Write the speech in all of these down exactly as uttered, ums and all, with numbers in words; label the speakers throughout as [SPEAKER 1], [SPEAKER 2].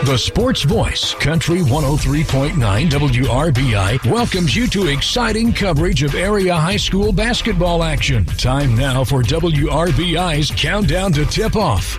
[SPEAKER 1] The Sports Voice, Country one oh three point nine W R B I, welcomes you to exciting coverage of area high school basketball action. Time now for W R B I's Countdown to Tip-Off.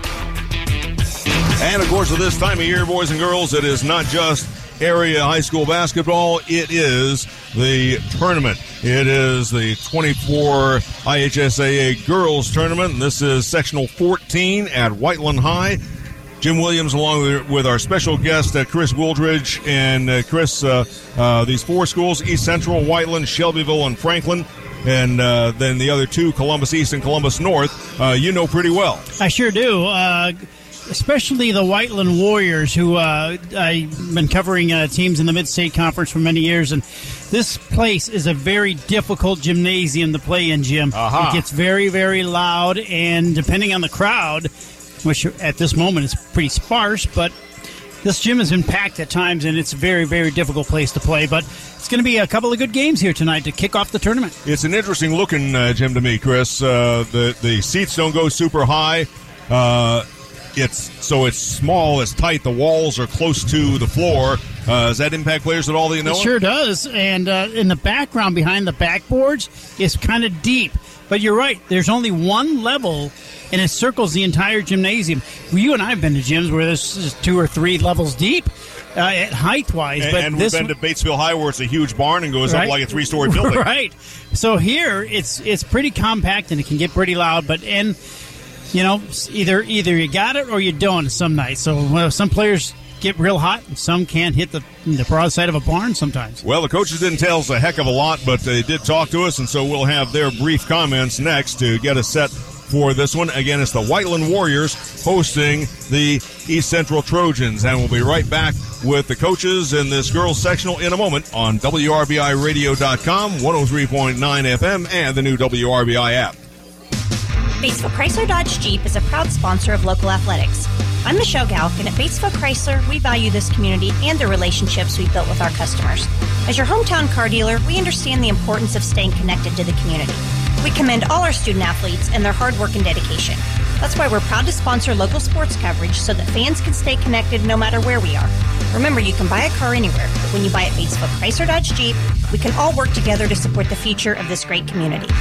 [SPEAKER 2] And, of course, at this time of year, boys and girls, it is not just area high school basketball. It is the tournament. It is the twenty-four I H S A A Girls Tournament. This is sectional fourteen at Whiteland High. Jim Williams, along with our special guest, uh, Chris Wooldridge. And, uh, Chris, uh, uh, these four schools, East Central, Whiteland, Shelbyville, and Franklin, and uh, then the other two, Columbus East and Columbus North, uh, you know pretty well.
[SPEAKER 3] I sure do. Uh, especially the Whiteland Warriors, who uh, I've been covering uh, teams in the Mid-State Conference for many years, and this place is a very difficult gymnasium to play in, Jim.
[SPEAKER 2] Uh-huh.
[SPEAKER 3] It gets very, very loud, and depending on the crowd, which at this moment is pretty sparse, but this gym has been packed at times, and it's a very, very difficult place to play. But it's going to be a couple of good games here tonight to kick off the tournament.
[SPEAKER 2] It's an interesting looking uh, gym to me, Chris. Uh, the, the seats don't go super high. Uh, it's so it's small, it's tight. The walls are close to the floor. Uh, does that impact players at all that you know?
[SPEAKER 3] It sure does. And uh, in the background behind the backboards is kind of deep. But you're right. There's only one level, and it circles the entire gymnasium. Well, you and I have been to gyms where this is two or three levels deep uh, at height-wise.
[SPEAKER 2] And,
[SPEAKER 3] but
[SPEAKER 2] and
[SPEAKER 3] this
[SPEAKER 2] we've been to Batesville High, where it's a huge barn and goes
[SPEAKER 3] right?
[SPEAKER 2] up like a three-story building.
[SPEAKER 3] Right. So here, it's it's pretty compact, and it can get pretty loud. But and you know, either either you got it or you don't some nights. So well, some players get real hot, and some can't hit the, the broadside of a barn sometimes.
[SPEAKER 2] Well, the coaches didn't tell us a heck of a lot, but they did talk to us, and so we'll have their brief comments next to get us set for this one. Again, it's the Whiteland Warriors hosting the East Central Trojans, and we'll be right back with the coaches in this girls sectional in a moment on W R B I radio dot com, one oh three point nine F M, and the new W R B I app.
[SPEAKER 4] Batesville Chrysler Dodge Jeep is a proud sponsor of local athletics. I'm Michelle Galk, and at Batesville Chrysler, we value this community and the relationships we've built with our customers. As your hometown car dealer, we understand the importance of staying connected to the community. We commend all our student athletes and their hard work and dedication. That's why we're proud to sponsor local sports coverage so that fans can stay connected no matter where we are. Remember, you can buy a car anywhere, but when you buy at Batesville Chrysler Dodge Jeep, we can all work together to support the future of this great community.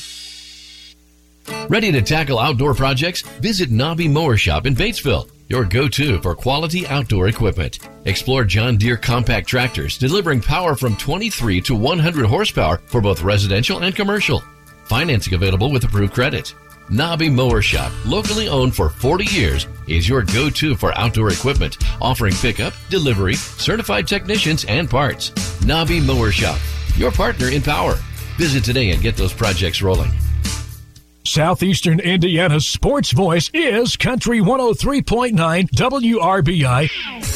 [SPEAKER 5] Ready to tackle outdoor projects? Visit Nobby Mower Shop in Batesville, your go-to for quality outdoor equipment. Explore John Deere compact tractors delivering power from twenty-three to one hundred horsepower for both residential and commercial. Financing available with approved credit. Nobby Mower Shop, locally owned for forty years, is your go-to for outdoor equipment, offering pickup, delivery, certified technicians, and parts. Nobby Mower Shop, your partner in power. Visit today and get those projects rolling.
[SPEAKER 1] Southeastern Indiana's sports voice is Country one oh three point nine W R B I.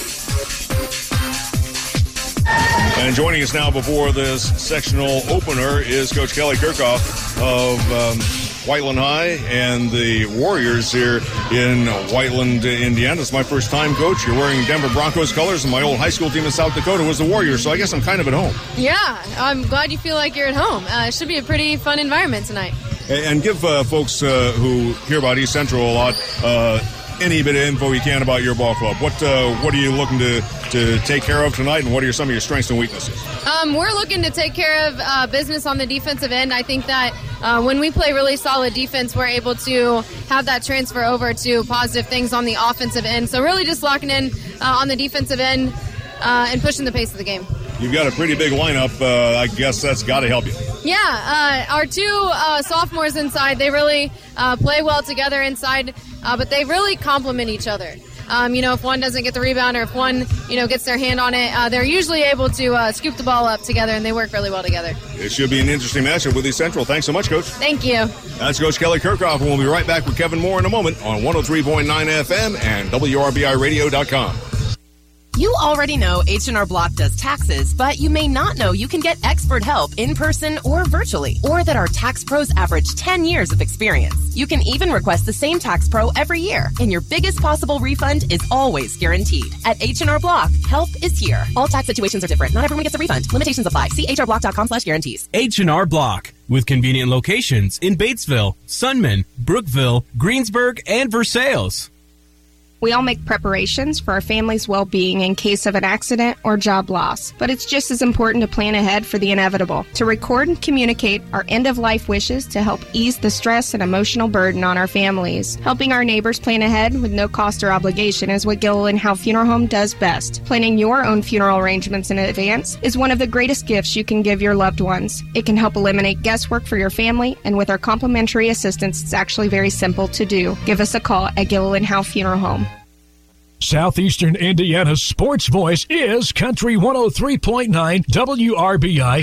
[SPEAKER 2] And joining us now before this sectional opener is Coach Kelly Kirchhoff of um, Whiteland High and the Warriors here in Whiteland, Indiana. It's my first time, Coach. You're wearing Denver Broncos colors, and my old high school team in South Dakota was the Warriors, so I guess I'm kind of at home.
[SPEAKER 6] Yeah, I'm glad you feel like you're at home. Uh, it should be a pretty fun environment tonight.
[SPEAKER 2] And give uh, folks uh, who hear about East Central a lot uh, any bit of info you can about your ball club. What uh, what are you looking to, to take care of tonight, and what are some of your strengths and weaknesses?
[SPEAKER 6] Um, we're looking to take care of uh, business on the defensive end. I think that uh, when we play really solid defense, we're able to have that transfer over to positive things on the offensive end. So really just locking in uh, on the defensive end uh, and pushing the pace of the game.
[SPEAKER 2] You've got a pretty big lineup. Uh, I guess that's got to help you.
[SPEAKER 6] Yeah, uh, our two uh, sophomores inside, they really uh, play well together inside, uh, but they really complement each other. Um, you know, if one doesn't get the rebound or if one, you know, gets their hand on it, uh, they're usually able to uh, scoop the ball up together, and they work really well together.
[SPEAKER 2] It should be an interesting matchup with East Central. Thanks so much, Coach.
[SPEAKER 6] Thank you.
[SPEAKER 2] That's Coach Kelly Kirchhoff, and we'll be right back with Kevin Moore in a moment on one oh three point nine F M and W R B I radio dot com.
[SPEAKER 7] You already know H and R Block does taxes, but you may not know you can get expert help in person or virtually, or that our tax pros average ten years of experience. You can even request the same tax pro every year, and your biggest possible refund is always guaranteed. At H and R Block, help is here. All tax situations are different. Not everyone gets a refund. Limitations apply. See H R block dot com slash guarantees.
[SPEAKER 8] H and R Block, with convenient locations in Batesville, Sunman, Brookville, Greensburg, and Versailles.
[SPEAKER 9] We all make preparations for our family's well-being in case of an accident or job loss, but it's just as important to plan ahead for the inevitable, to record and communicate our end-of-life wishes to help ease the stress and emotional burden on our families. Helping our neighbors plan ahead with no cost or obligation is what Gilliland Howe Funeral Home does best. Planning your own funeral arrangements in advance is one of the greatest gifts you can give your loved ones. It can help eliminate guesswork for your family, and with our complimentary assistance, it's actually very simple to do. Give us a call at Gilliland Howe Funeral Home.
[SPEAKER 1] Southeastern Indiana's sports voice is Country one oh three point nine W R B I.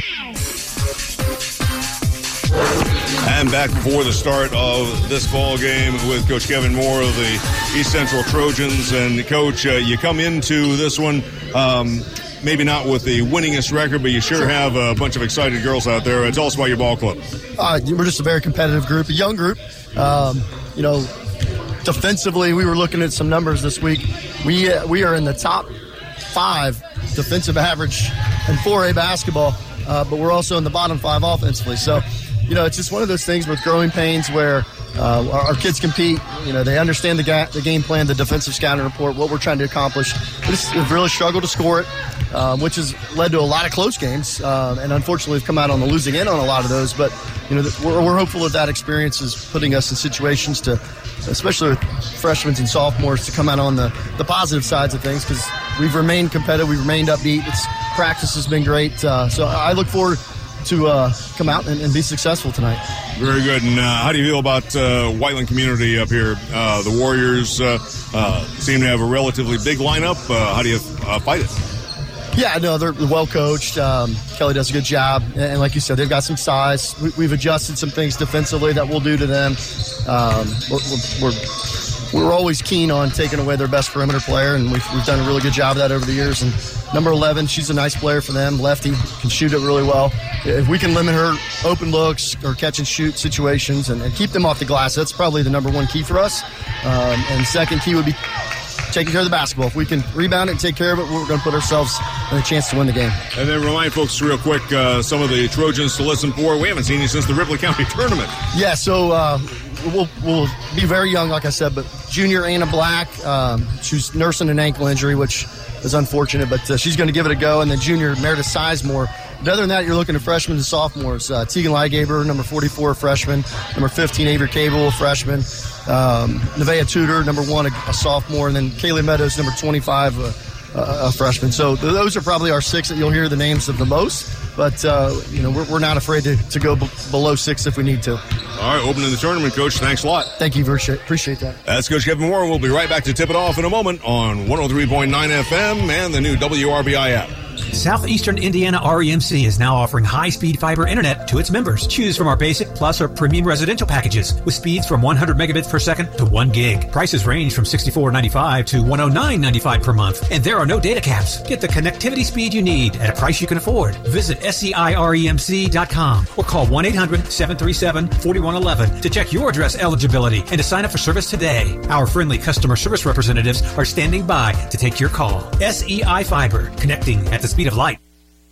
[SPEAKER 2] And back before the start of this ball game with Coach Kevin Moore of the East Central Trojans. And, Coach, uh, you come into this one um, maybe not with the winningest record, but you sure, sure have a bunch of excited girls out there. Uh, tell us about your ball club.
[SPEAKER 10] Uh, we're just a very competitive group, a young group. Um, you know, defensively, we were looking at some numbers this week. We uh, we are in the top five defensive average in four A basketball, uh, but we're also in the bottom five offensively. So, you know, it's just one of those things with growing pains where uh, our, our kids compete. You know, they understand the, ga- the game plan, the defensive scouting report, what we're trying to accomplish. We just have really struggled to score it, um, which has led to a lot of close games. Uh, and unfortunately, we've come out on the losing end on a lot of those. But, you know, we're, we're hopeful that that experience is putting us in situations to, especially with freshmen and sophomores, to come out on the, the positive sides of things, because we've remained competitive, we've remained upbeat. It's, practice has been great. Uh, so I look forward to uh, come out and, and be successful tonight.
[SPEAKER 2] Very good. And uh, how do you feel about uh, Whiteland community up here? Uh, the Warriors uh, uh, seem to have a relatively big lineup. Uh, how do you uh, fight it?
[SPEAKER 10] Yeah, no, they're well coached. Um, Kelly does a good job. And like you said, they've got some size. We, we've adjusted some things defensively that we'll do to them. Um, we're, we're, we're always keen on taking away their best perimeter player, and we've, we've done a really good job of that over the years. And number eleven, she's a nice player for them. Lefty, can shoot it really well. If we can limit her open looks or catch and shoot situations and, and keep them off the glass, that's probably the number one key for us. Um, and second key would be taking care of the basketball. If we can rebound it and take care of it, we're going to put ourselves in a chance to win the game.
[SPEAKER 2] And then remind folks real quick uh, some of the Trojans to listen for. We haven't seen you since the Ripley County tournament.
[SPEAKER 10] Yeah, so uh, we'll, we'll be very young, like I said, but junior Anna Black, um, she's nursing an ankle injury, which is unfortunate, but uh, she's going to give it a go. And then junior Meredith Sizemore. But other than that, you're looking at freshmen and sophomores. Uh, Tegan Ligaber, number forty-four, freshman. Number fifteen, Avery Cable, freshman. Um, Nevaeh Tudor, number one, a, a sophomore. And then Kaylee Meadows, number twenty-five, a, a, a freshman. So th- those are probably our six that you'll hear the names of the most. But, uh, you know, we're, we're not afraid to, to go b- below six if we need to.
[SPEAKER 2] All right, opening the tournament, Coach. Thanks a lot.
[SPEAKER 10] Thank you. Appreciate that.
[SPEAKER 2] That's Coach Kevin Moore. We'll be right back to tip it off in a moment on one oh three point nine F M and the new W R B I app.
[SPEAKER 11] Southeastern Indiana R E M C is now offering high-speed fiber internet to its members. Choose from our basic, plus, or premium residential packages with speeds from one hundred megabits per second to one gig. Prices range from sixty-four ninety-five to one oh nine ninety-five per month, and there are no data caps. Get the connectivity speed you need at a price you can afford. Visit S E I R E M C dot com or call one eight hundred seven three seven four one one one to check your address eligibility and to sign up for service today. Our friendly customer service representatives are standing by to take your call. S E I Fiber, connecting at the speed of light.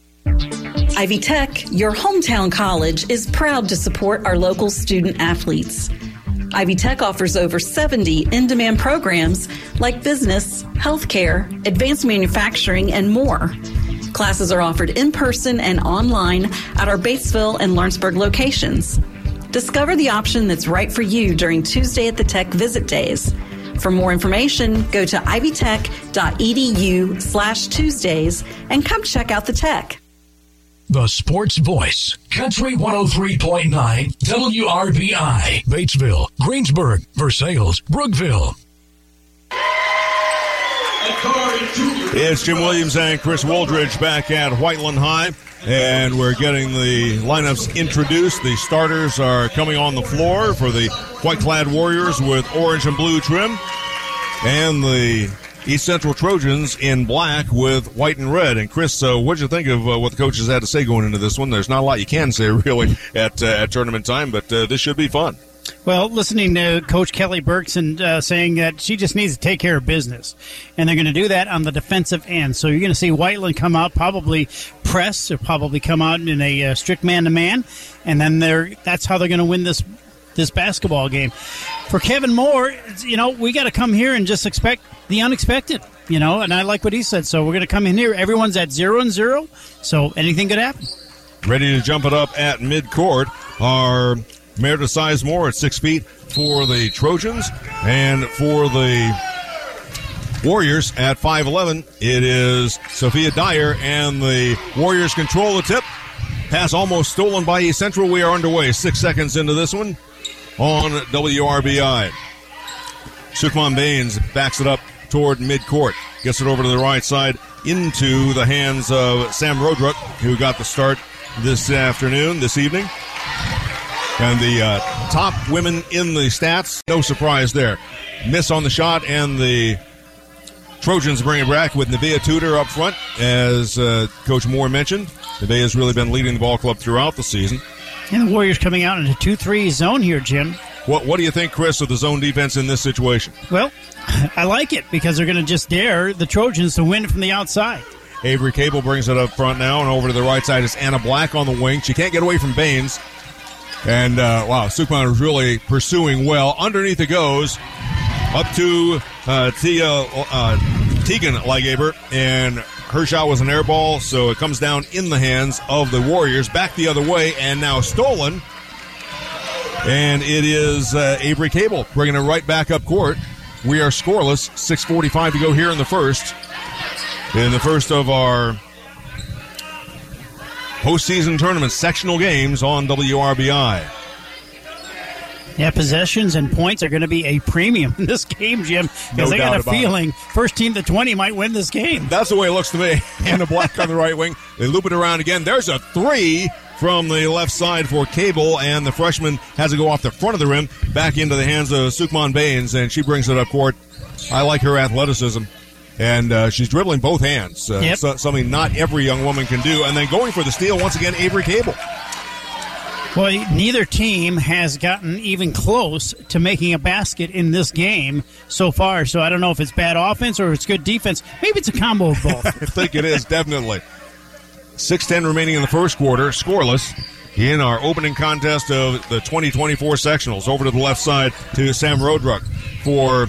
[SPEAKER 12] Ivy Tech, your hometown college, is proud to support our local student athletes. Ivy Tech offers over seventy in-demand programs like business, healthcare, advanced manufacturing, and more. Classes are offered in person and online at our Batesville and Lawrenceburg locations. Discover the option that's right for you during Tuesday at the Tech Visit Days. For more information, go to ivytech.edu slash Tuesdays and come check out the Tech.
[SPEAKER 1] The Sports Voice, Country one oh three point nine W R B I, Batesville, Greensburg, Versailles, Brookville.
[SPEAKER 2] It's Jim Williams and Chris Wooldridge back at Whiteland High, and we're getting the lineups introduced. The starters are coming on the floor for the white-clad Warriors with orange and blue trim, and the East Central Trojans in black with white and red. And Chris, uh, what'd you think of uh, what the coaches had to say going into this one? There's not a lot you can say really at uh, at tournament time, but uh, this should be fun.
[SPEAKER 3] Well, listening to Coach Kelly Berkson uh, saying that she just needs to take care of business, and they're going to do that on the defensive end. So you're going to see Whiteland come out, probably press, or probably come out in a uh, strict man-to-man, and then they're that's how they're going to win this this basketball game. For Kevin Moore, it's, you know, we got to come here and just expect the unexpected, you know, and I like what he said. So we're going to come in here. Everyone's at zero and zero, so anything could happen.
[SPEAKER 2] Ready to jump it up at midcourt are Meredith Sizemore at six feet for the Trojans, and for the Warriors at five eleven, it is Sophia Dyer, and the Warriors control the tip. Pass almost stolen by East Central. We are underway. Six seconds into this one on W R B I. Sukman Baines backs it up toward midcourt. Gets it over to the right side into the hands of Sam Rodruck, who got the start this afternoon, this evening. And the uh, top women in the stats, no surprise there. Miss on the shot, and the Trojans bring it back with Nevaeh Tudor up front, as uh, Coach Moore mentioned. Nevaeh has really been leading the ball club throughout the season.
[SPEAKER 3] And the Warriors coming out in a two three zone here, Jim.
[SPEAKER 2] What What do you think, Chris, of the zone defense in this situation?
[SPEAKER 3] Well, I like it because they're going to just dare the Trojans to win from the outside.
[SPEAKER 2] Avery Cable brings it up front now, and over to the right side is Anna Black on the wing. She can't get away from Baines. And, uh, wow, Sukman is really pursuing well. Underneath it goes up to uh, Tia, uh, Tegan Legaber, and her shot was an air ball, so it comes down in the hands of the Warriors. Back the other way, and now stolen. And it is uh, Avery Cable bringing it right back up court. We are scoreless. six forty-five to go here in the first. In the first of our postseason tournament sectional games on W R B I.
[SPEAKER 3] Yeah, possessions and points are going to be a premium in this game, Jim, because
[SPEAKER 2] No
[SPEAKER 3] I got
[SPEAKER 2] doubt
[SPEAKER 3] a
[SPEAKER 2] about
[SPEAKER 3] feeling
[SPEAKER 2] it.
[SPEAKER 3] first team to twenty might win this game.
[SPEAKER 2] That's the way it looks to me. Anna Black on the right wing. They loop it around again. There's a three from the left side for Cable, and the freshman has to go off the front of the rim, back into the hands of Sukman Baines, and she brings it up court. I like her athleticism, and uh, she's dribbling both hands, uh,
[SPEAKER 3] Yep.
[SPEAKER 2] so, something not every young woman can do. And then going for the steal, once again, Avery Cable.
[SPEAKER 3] Well, neither team has gotten even close to making a basket in this game so far, so I don't know if it's bad offense or if it's good defense. Maybe it's a combo of both.
[SPEAKER 2] I think it is, definitely. six ten remaining in the first quarter, scoreless in our opening contest of the twenty twenty-four sectionals. Over to the left side to Sam Rodruck for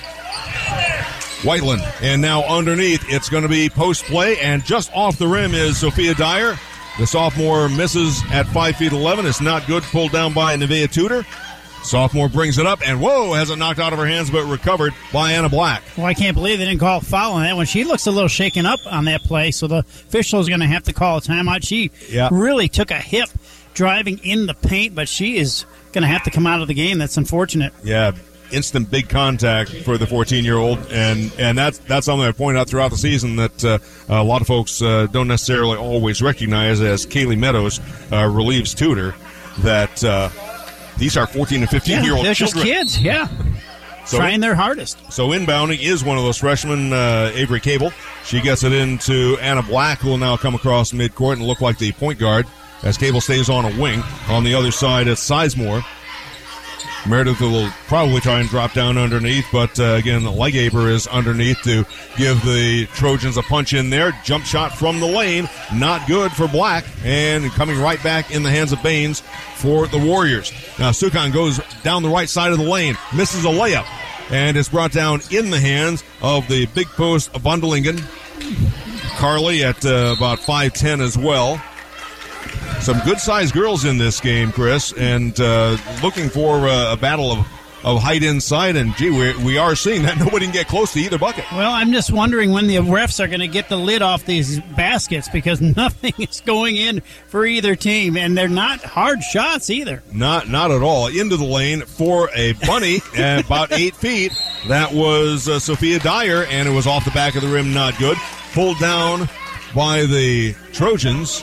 [SPEAKER 2] Whiteland. And now underneath, it's going to be post play, and just off the rim is Sophia Dyer. The sophomore misses at five feet eleven. It's not good. Pulled down by Nevaeh Tudor. Sophomore brings it up, and whoa, has it knocked out of her hands, but recovered by Anna Black.
[SPEAKER 3] Well, I can't believe they didn't call a foul on that one. She looks a little shaken up on that play, so the official is going to have to call a timeout. She
[SPEAKER 2] Yeah.
[SPEAKER 3] really took a hip driving in the paint, but she is going to have to come out of the game. That's unfortunate.
[SPEAKER 2] Yeah, instant big contact for the fourteen-year-old, and and that's that's something I pointed out throughout the season that uh, a lot of folks uh, don't necessarily always recognize as Kaylee Meadows uh, relieves Tudor, that uh, these are fourteen and fifteen-year-old
[SPEAKER 3] yeah, they're just
[SPEAKER 2] children.
[SPEAKER 3] kids, yeah.
[SPEAKER 2] So
[SPEAKER 3] Trying their hardest.
[SPEAKER 2] So inbounding is one of those freshmen, uh, Avery Cable. She gets it into Anna Black, who will now come across midcourt and look like the point guard as Cable stays on a wing. On the other side, it's Sizemore. Meredith will probably try and drop down underneath, but uh, again, Legaber is underneath to give the Trojans a punch in there. Jump shot from the lane, not good for Black, and coming right back in the hands of Baines for the Warriors. Now, Sukman goes down the right side of the lane, misses a layup, and it's brought down in the hands of the big post of Bundelingen. Carly at uh, about five ten as well. Some good-sized girls in this game, Chris, and uh, looking for uh, a battle of, of height inside, and, gee, we, we are seeing that. Nobody can get close to either bucket.
[SPEAKER 3] Well, I'm just wondering when the refs are going to get the lid off these baskets because nothing is going in for either team, and they're not hard shots either.
[SPEAKER 2] Not not at all. Into the lane for a bunny at about eight feet. That was uh, Sophia Dyer, and it was off the back of the rim, not good. Pulled down by the Trojans.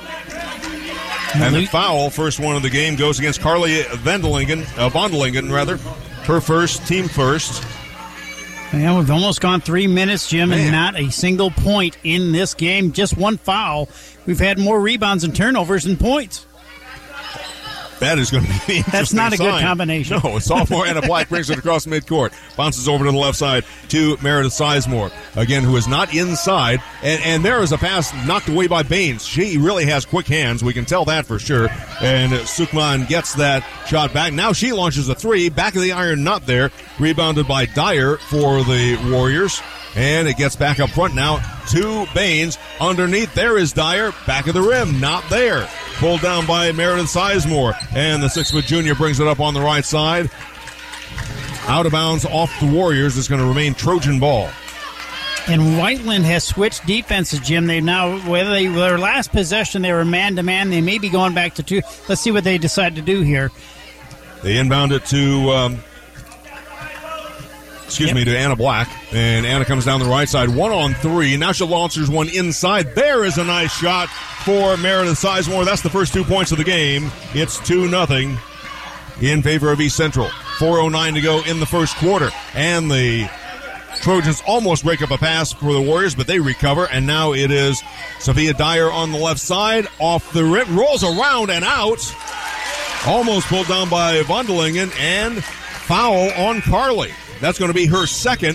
[SPEAKER 2] And the foul, first one of the game, goes against Carly Vendelingen, uh, Vondelingen, rather. Her first, team first.
[SPEAKER 3] Yeah, we've almost gone three minutes, Jim,
[SPEAKER 2] Man.
[SPEAKER 3] and not a single point in this game. Just one foul. We've had more rebounds and turnovers than points.
[SPEAKER 2] That is going to be the interesting
[SPEAKER 3] That's not a
[SPEAKER 2] sign.
[SPEAKER 3] good combination.
[SPEAKER 2] No, sophomore Anna Black brings it across midcourt. Bounces over to the left side to Meredith Sizemore. Again, who is not inside. And, and there is a pass knocked away by Baines. She really has quick hands. We can tell that for sure. And Sukman gets that shot back. Now she launches a three. Back of the iron, not there. Rebounded by Dyer for the Warriors. And it gets back up front now to Baines. Underneath, there is Dyer. Back of the rim, not there. Pulled down by Meredith Sizemore. And the six-foot junior brings it up on the right side. Out of bounds off the Warriors. It's going to remain Trojan ball.
[SPEAKER 3] And Whiteland has switched defenses, Jim. They now, whether they their last possession, they were man-to-man. They may be going back to two. Let's see what they decide to do here.
[SPEAKER 2] They inbound it to... Um, Excuse yep. me, to Anna Black. And Anna comes down the right side. One on three. Now she launches one inside. There is a nice shot for Meredith Sizemore. That's the first two points of the game. It's two nothing in favor of East Central. four oh nine to go in the first quarter. And the Trojans almost break up a pass for the Warriors, but they recover. And now it is Sophia Dyer on the left side. Off the rim. Rolls around and out. Almost pulled down by Vondelingen. And foul on Carly. That's going to be her second.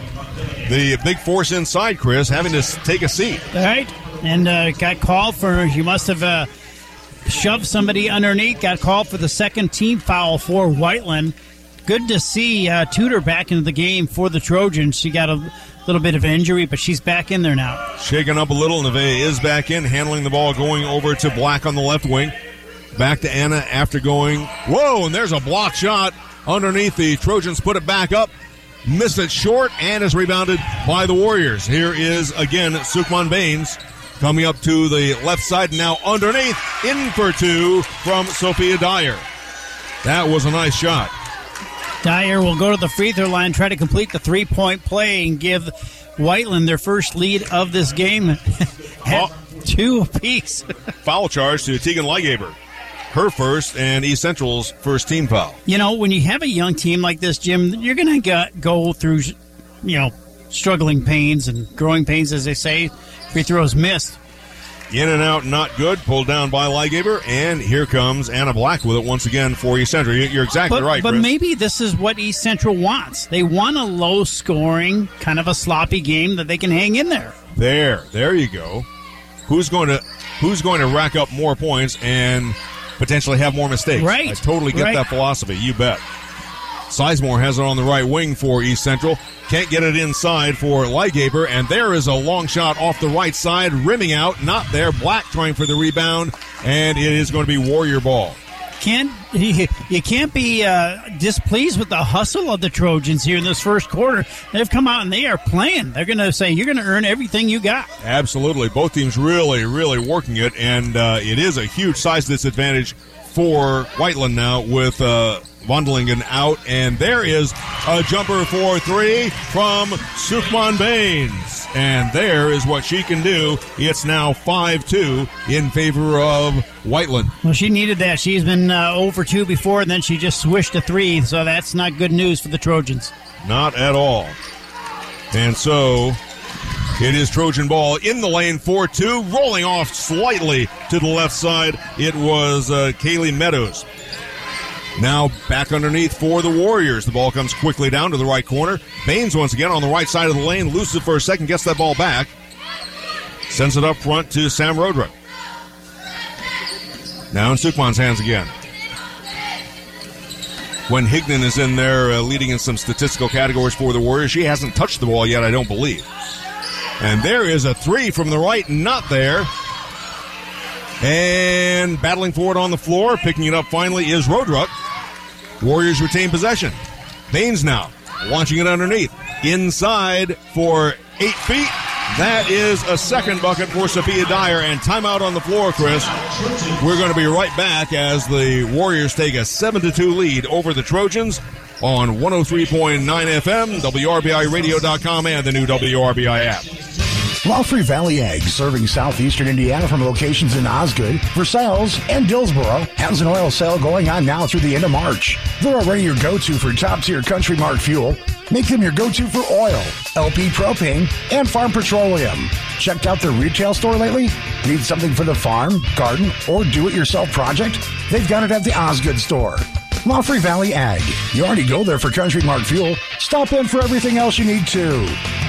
[SPEAKER 2] The big force inside, Chris, having to take a seat.
[SPEAKER 3] All right. And uh, got called for, you must have uh, shoved somebody underneath. Got called for the second team foul for Whiteland. Good to see uh, Tudor back into the game for the Trojans. She got a little bit of injury, but she's back in there now.
[SPEAKER 2] Shaken up a little. Neve is back in, handling the ball, going over to Black on the left wing. Back to Anna after going, whoa, and there's a block shot. Underneath, the Trojans put it back up, miss it short, and is rebounded by the Warriors. Here is, again, Sukman Baines coming up to the left side. Now underneath, in for two from Sophia Dyer. That was a nice shot.
[SPEAKER 3] Dyer will go to the free throw line, try to complete the three-point play, and give Whiteland their first lead of this game at two apiece.
[SPEAKER 2] Foul charge to Tegan Leigaber. Her first and East Central's first team foul.
[SPEAKER 3] You know, when you have a young team like this, Jim, you're going to go through, you know, struggling pains and growing pains, as they say. Free throws missed.
[SPEAKER 2] In and out, not good. Pulled down by Leigaber, and here comes Anna Black with it once again for East Central. You're exactly
[SPEAKER 3] but,
[SPEAKER 2] right,
[SPEAKER 3] But
[SPEAKER 2] Chris.
[SPEAKER 3] maybe this is what East Central wants. They want a low-scoring, kind of a sloppy game that they can hang in there.
[SPEAKER 2] There, there you go. Who's going to who's going to rack up more points and potentially have more mistakes?
[SPEAKER 3] Right.
[SPEAKER 2] I totally get
[SPEAKER 3] right.
[SPEAKER 2] that philosophy. You bet. Sizemore has it on the right wing for East Central. Can't get it inside for Leigaber, and there is a long shot off the right side, rimming out. Not there. Black trying for the rebound, and it is going to be Warrior ball.
[SPEAKER 3] Can't you can't be uh, displeased with the hustle of the Trojans here in this first quarter. They've come out and they are playing. They're going to say you're going to earn everything you got.
[SPEAKER 2] Absolutely. Both teams really, really working it, and uh, it is a huge size disadvantage for Whiteland now with uh, Vondelingen out, and there is a jumper for three from Sukman Baines, and there is what she can do. It's now five two in favor of Whiteland.
[SPEAKER 3] Well, she needed that. She's been uh, over two before, and then she just swished a three, so that's not good news for the Trojans.
[SPEAKER 2] Not at all. And so it is Trojan ball in the lane, four two, rolling off slightly to the left side. It was uh, Kaylee Meadows. Now back underneath for the Warriors. The ball comes quickly down to the right corner. Baines once again on the right side of the lane. Loses it for a second, gets that ball back. Sends it up front to Sam Roderick. Now in Sukman's hands again. When Hignan is in there uh, leading in some statistical categories for the Warriors, she hasn't touched the ball yet, I don't believe. And there is a three from the right, not there. And battling for it on the floor, picking it up finally is Rodruck. Warriors retain possession. Baines now launching it underneath. Inside for eight feet. That is a second bucket for Sophia Dyer. And timeout on the floor, Chris. We're going to be right back as the Warriors take a seven to two lead over the Trojans on one oh three point nine F M, W R B I radio dot com, and the new W R B I app.
[SPEAKER 13] Laufrey Valley Eggs, serving southeastern Indiana from locations in Osgood, Versailles, and Dillsboro, has an oil sale going on now through the end of March. They're already your go-to for top-tier Country Mart fuel. Make them your go-to for oil, L P propane, and farm petroleum. Checked out their retail store lately? Need something for the farm, garden, or do-it-yourself project? they've got it at the Osgood store. Moffrey Valley Ag. You already go there for Country Mart fuel. Stop in for everything else you need too.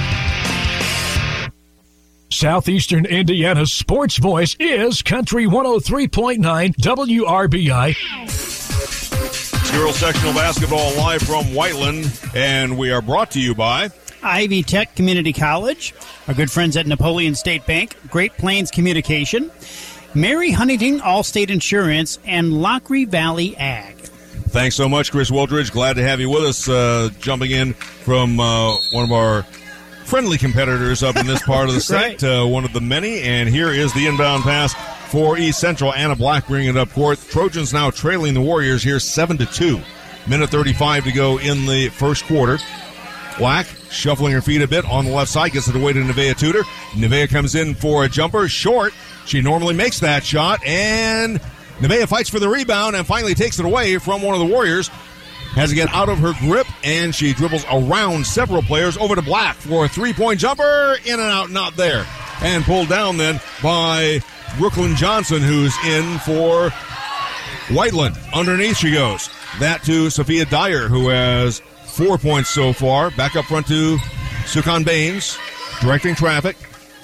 [SPEAKER 1] Southeastern Indiana's sports voice is Country one oh three point nine W R B I.
[SPEAKER 2] Girls sectional basketball live from Whiteland, and we are brought to you by
[SPEAKER 3] Ivy Tech Community College, our good friends at Napoleon State Bank, Great Plains Communication, Mary Huntington Allstate Insurance, and Lockery Valley Ag.
[SPEAKER 2] Thanks so much, Chris Wildridge. Glad to have you with us, uh, jumping in from uh, one of our friendly competitors up in this part of the state, right. uh, one of the many. And here is the inbound pass for East Central. Anna Black bringing it up court. Trojans now trailing the Warriors here seven to two. Minute thirty-five to go in the first quarter. Black shuffling her feet a bit on the left side, gets it away to Nevaeh Tudor. Nevaeh comes in for a jumper, short. She normally makes that shot, and Nevaeh fights for the rebound and finally takes it away from one of the Warriors. Has to get out of her grip, and she dribbles around several players over to Black for a three-point jumper. In and out, not there. And pulled down then by Brooklyn Johnson, who's in for Whiteland. Underneath she goes. That to Sophia Dyer, who has four points so far. Back up front to Sukhan Baines, directing traffic.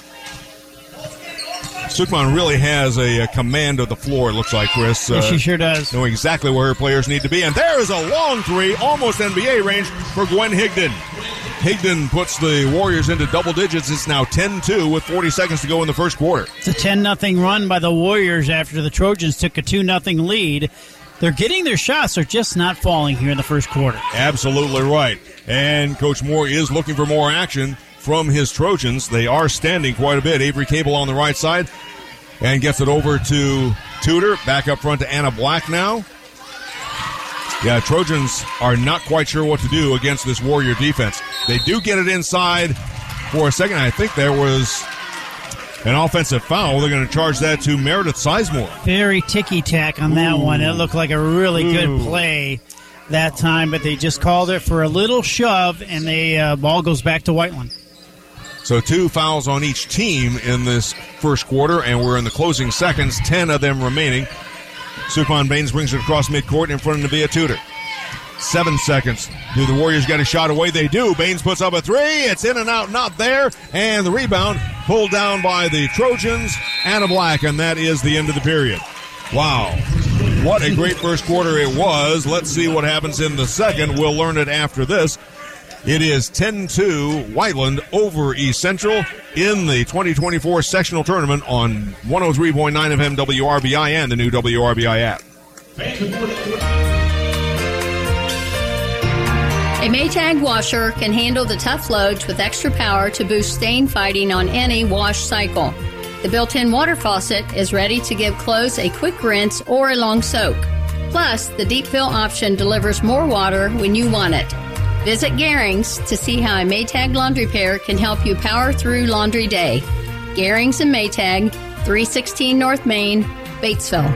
[SPEAKER 2] Sukman really has a, a command of the floor, it looks like, Chris.
[SPEAKER 3] Yes, uh, she sure does.
[SPEAKER 2] Knowing exactly where her players need to be. And there is a long three, almost N B A range for Gwen Higdon. Higdon puts the Warriors into double digits. It's now ten two with forty seconds to go in the first quarter.
[SPEAKER 3] It's a ten nothing run by the Warriors after the Trojans took a two nothing lead. They're getting their shots. They're just not falling here in the first quarter.
[SPEAKER 2] Absolutely right. And Coach Moore is looking for more action from his Trojans. They are standing quite a bit. Avery Cable on the right side and gets it over to Tudor. Back up front to Anna Black now. Yeah, Trojans are not quite sure what to do against this Warrior defense. They do get it inside for a second. I think there was an offensive foul. They're going to charge that to Meredith Sizemore.
[SPEAKER 3] Very ticky-tack on that
[SPEAKER 2] Ooh.
[SPEAKER 3] one. It looked like a really
[SPEAKER 2] Ooh.
[SPEAKER 3] good play that time, but they just called it for a little shove, and the uh, ball goes back to Whiteland.
[SPEAKER 2] So two fouls on each team in this first quarter, and we're in the closing seconds, ten of them remaining. Sukhan Baines brings it across midcourt in front of Nevaeh Tudor. Seven seconds. Do the Warriors get a shot away? They do. Baines puts up a three. It's in and out, not there. And the rebound pulled down by the Trojans, Anna Black, and that is the end of the period. Wow. What a great first quarter it was. Let's see what happens in the second. We'll learn it after this. It is ten two, Whiteland over East Central in the twenty twenty-four sectional tournament on one oh three point nine F M W R B I and the new W R B I app.
[SPEAKER 14] A Maytag washer can handle the tough loads with extra power to boost stain fighting on any wash cycle. The built-in water faucet is ready to give clothes a quick rinse or a long soak. Plus, the deep fill option delivers more water when you want it. Visit Garings to see how a Maytag laundry pair can help you power through laundry day. Garings and Maytag, three sixteen North Main, Batesville.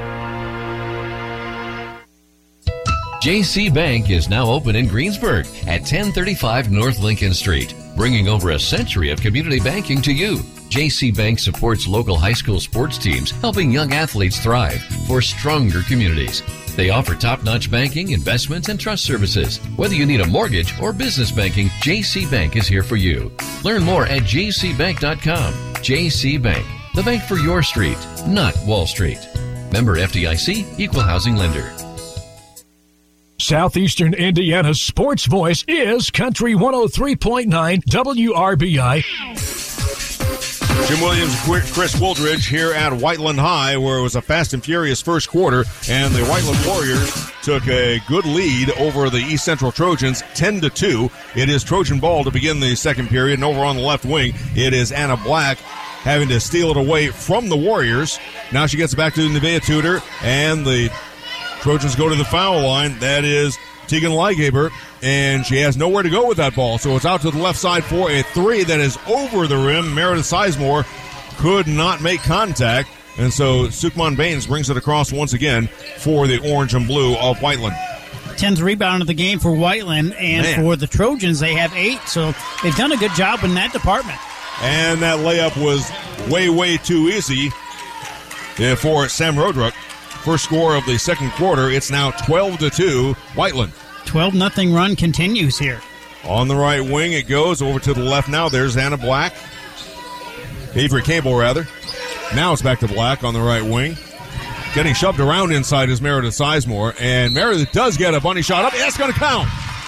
[SPEAKER 5] J C Bank is now open in Greensburg at ten thirty-five North Lincoln Street, bringing over a century of community banking to you. J C Bank supports local high school sports teams, helping young athletes thrive for stronger communities. They offer top-notch banking, investments, and trust services. Whether you need a mortgage or business banking, J C Bank is here for you. Learn more at j c bank dot com. J C Bank, the bank for your street, not Wall Street. Member F D I C, Equal Housing Lender.
[SPEAKER 1] Southeastern Indiana's sports voice is Country one oh three point nine W R B I.
[SPEAKER 2] Jim Williams, Chris Wildridge here at Whiteland High, where it was a fast and furious first quarter, and the Whiteland Warriors took a good lead over the East Central Trojans, ten to two. It is Trojan ball to begin the second period, and over on the left wing, it is Anna Black having to steal it away from the Warriors. Now she gets it back to Nevaeh Tudor, and the Trojans go to the foul line. That is Tegan Leigaber, and she has nowhere to go with that ball. So it's out to the left side for a three that is over the rim. Meredith Sizemore could not make contact, and so Sukman Baines brings it across once again for the orange and blue of Whiteland.
[SPEAKER 3] tenth rebound of the game for Whiteland, and Man. for the Trojans, they have eight, so they've done a good job in that department.
[SPEAKER 2] And that layup was way, way too easy for Sam Rodruck. first score of the second quarter. It's now twelve to two, Whiteland.
[SPEAKER 3] twelve nothing run continues here.
[SPEAKER 2] On the right wing, it goes over to the left now. There's Anna Black. Avery Cable, rather. Now it's back to Black on the right wing. Getting shoved around inside is Meredith Sizemore, and Meredith does get a bunny shot up. That's going to count.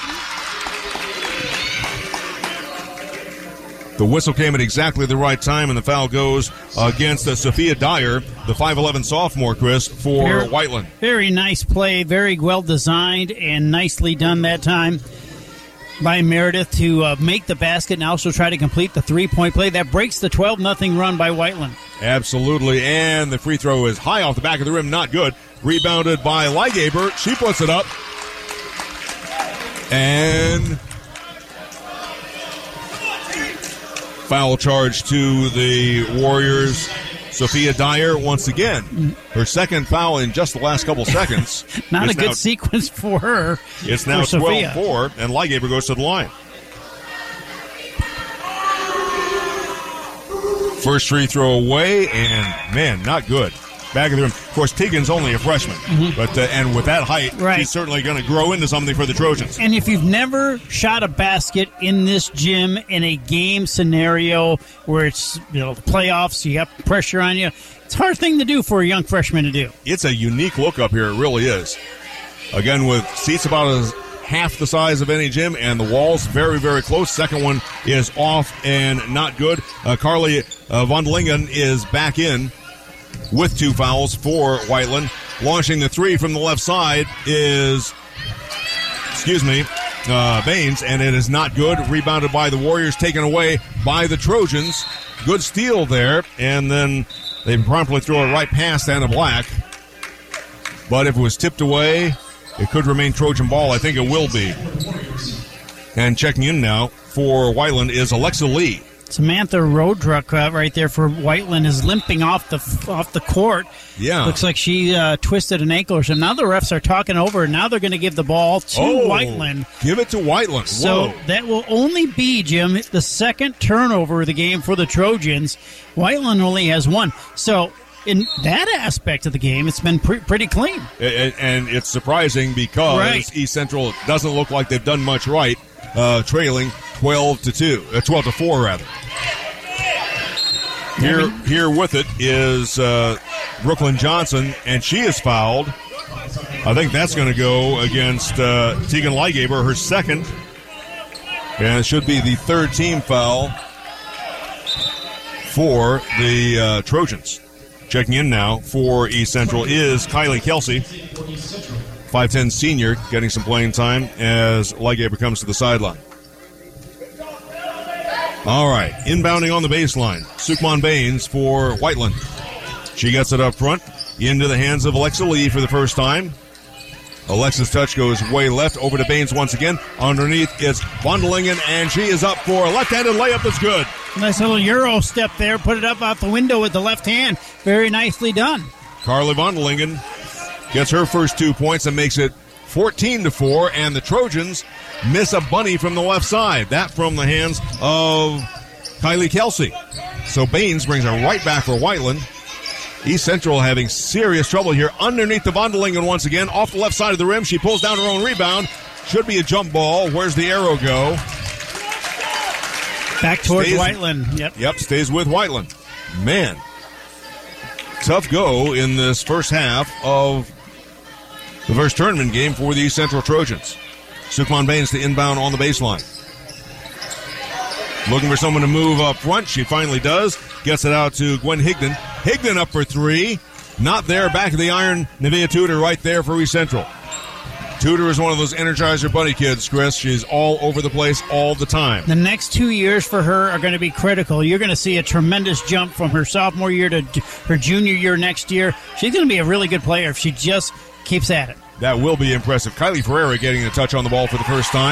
[SPEAKER 2] The whistle came at exactly the right time, and the foul goes against uh, Sophia Dyer, the five eleven sophomore, Chris, for
[SPEAKER 3] very,
[SPEAKER 2] Whiteland.
[SPEAKER 3] Very nice play, very well designed, and nicely done that time by Meredith to uh, make the basket and also try to complete the three-point play. That breaks the twelve nothing run by Whiteland.
[SPEAKER 2] Absolutely, and the free throw is high off the back of the rim, not good. Rebounded by Lygaber. She puts it up. And foul charge to the Warriors. Sophia Dyer, once again, her second foul in just the last couple seconds.
[SPEAKER 3] Not
[SPEAKER 2] it's
[SPEAKER 3] a good
[SPEAKER 2] now,
[SPEAKER 3] sequence for her.
[SPEAKER 2] It's now
[SPEAKER 3] twelve
[SPEAKER 2] four, and Lygaber goes to the line. First free throw away, and, man, not good. Back of the rim. Of course, Tegan's only a freshman, mm-hmm. but uh, and with that height,
[SPEAKER 3] right.
[SPEAKER 2] she's certainly going to grow into something for the Trojans.
[SPEAKER 3] And if you've never shot a basket in this gym in a game scenario where it's, you know, the playoffs, you have pressure on you, it's a hard thing to do for a young freshman to do.
[SPEAKER 2] It's a unique look up here. It really is. Again, with seats about as half the size of any gym, and the walls very, very close. Second one is off and not good. Uh, Carly uh, Vondelingen is back in with two fouls for Whiteland. Launching the three from the left side is, excuse me, uh, Baines, and it is not good. Rebounded by the Warriors, taken away by the Trojans. Good steal there, and then they promptly throw it right past Anna Black. But if it was tipped away, it could remain Trojan ball. I think it will be. And checking in now for Whiteland is Alexa Lee.
[SPEAKER 3] Samantha Rodruck uh, right there for Whiteland is limping off the off the court.
[SPEAKER 2] Yeah.
[SPEAKER 3] Looks like she uh, twisted an ankle or something. Now the refs are talking over. Now they're going to give the ball to
[SPEAKER 2] oh,
[SPEAKER 3] Whiteland.
[SPEAKER 2] Give it to Whiteland.
[SPEAKER 3] So
[SPEAKER 2] Whoa.
[SPEAKER 3] that will only be, Jim, the second turnover of the game for the Trojans. Whiteland only has one. So in that aspect of the game, it's been pre- pretty clean.
[SPEAKER 2] And, and it's surprising because
[SPEAKER 3] right.
[SPEAKER 2] East Central doesn't look like they've done much right, uh, trailing twelve to two, uh, twelve to four rather. Here, here with it is uh, Brooklyn Johnson, and she is fouled. I think that's going to go against uh, Tegan Lygaber, her second, and it should be the third team foul for the uh, Trojans. Checking in now for East Central is Kylie Kelsey, five ten senior, getting some playing time as Lygaber comes to the sideline. All right, inbounding on the baseline, Sukman Baines for Whiteland. She gets it up front, into the hands of Alexa Lee for the first time. Alexa's touch goes way left, over to Baines once again. Underneath, it's Vondelingen, and she is up for a left-handed layup that's good.
[SPEAKER 3] Nice little Euro step there, put it up out the window with the left hand. Very nicely done.
[SPEAKER 2] Carly Vondelingen gets her first two points and makes it fourteen to four, and the Trojans miss a bunny from the left side. That from the hands of Kylie Kelsey. So Baines brings her right back for Whiteland. East Central having serious trouble here. Underneath the Vondelingen once again, off the left side of the rim. She pulls down her own rebound. Should be a jump ball. Where's the arrow go?
[SPEAKER 3] Back towards
[SPEAKER 2] stays,
[SPEAKER 3] Whiteland. Yep.
[SPEAKER 2] Yep, stays with Whiteland. Man, tough go in this first half of the first tournament game for the East Central Trojans. Sukman Baines to inbound on the baseline. Looking for someone to move up front. She finally does. Gets it out to Gwen Higdon. Higdon up for three. Not there. Back of the iron. Nevaeh Tudor right there for East Central. Tudor is one of those Energizer Bunny kids, Chris. She's all over the place all the time.
[SPEAKER 3] The next two years for her are going to be critical. You're going to see a tremendous jump from her sophomore year to her junior year next year. She's going to be a really good player if she just keeps at it.
[SPEAKER 2] That will be impressive. Kylie Ferreira getting a touch on the ball for the first time.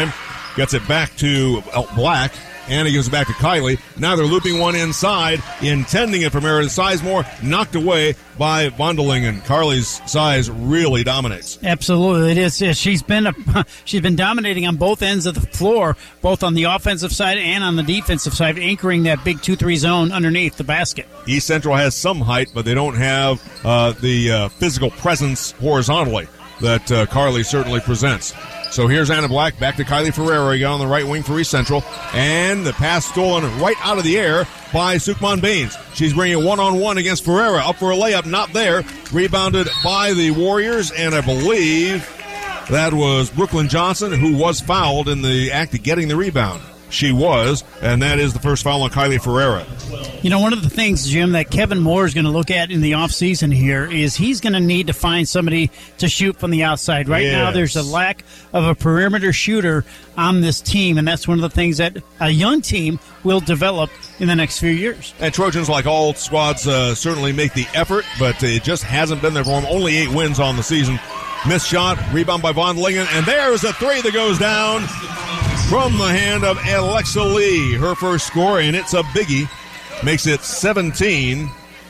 [SPEAKER 2] gets it back to Black. Anna gives it back to Kylie. Now they're looping one inside, intending it for Meredith Sizemore, knocked away by Vondelingen. Carly's size really dominates.
[SPEAKER 3] Absolutely, it is. She's been a, she's been dominating on both ends of the floor, both on the offensive side and on the defensive side, anchoring that big two three zone underneath the basket.
[SPEAKER 2] East Central has some height, but they don't have uh, the uh, physical presence horizontally that uh, Carly certainly presents. So here's Anna Black, back to Kylie Ferreira again on the right wing for East Central. And the pass stolen right out of the air by Sukman Baines. She's bringing it one-on-one against Ferreira. Up for a layup, not there. Rebounded by the Warriors, and I believe that was Brooklyn Johnson, who was fouled in the act of getting the rebound. She was, and that is the first foul on Kylie Ferreira.
[SPEAKER 3] You know, one of the things, Jim, that Kevin Moore is going to look at in the offseason here is he's going to need to find somebody to shoot from the outside. Right
[SPEAKER 2] yes.
[SPEAKER 3] now, there's a lack of a perimeter shooter on this team, and that's one of the things that a young team will develop in the next few years.
[SPEAKER 2] And Trojans, like all squads, uh, certainly make the effort, but it just hasn't been there for them. Only eight wins on the season. Missed shot, rebound by Vondelingen, and there's a three that goes down from the hand of Alexa Lee. Her first score, and it's a biggie. Makes it seventeen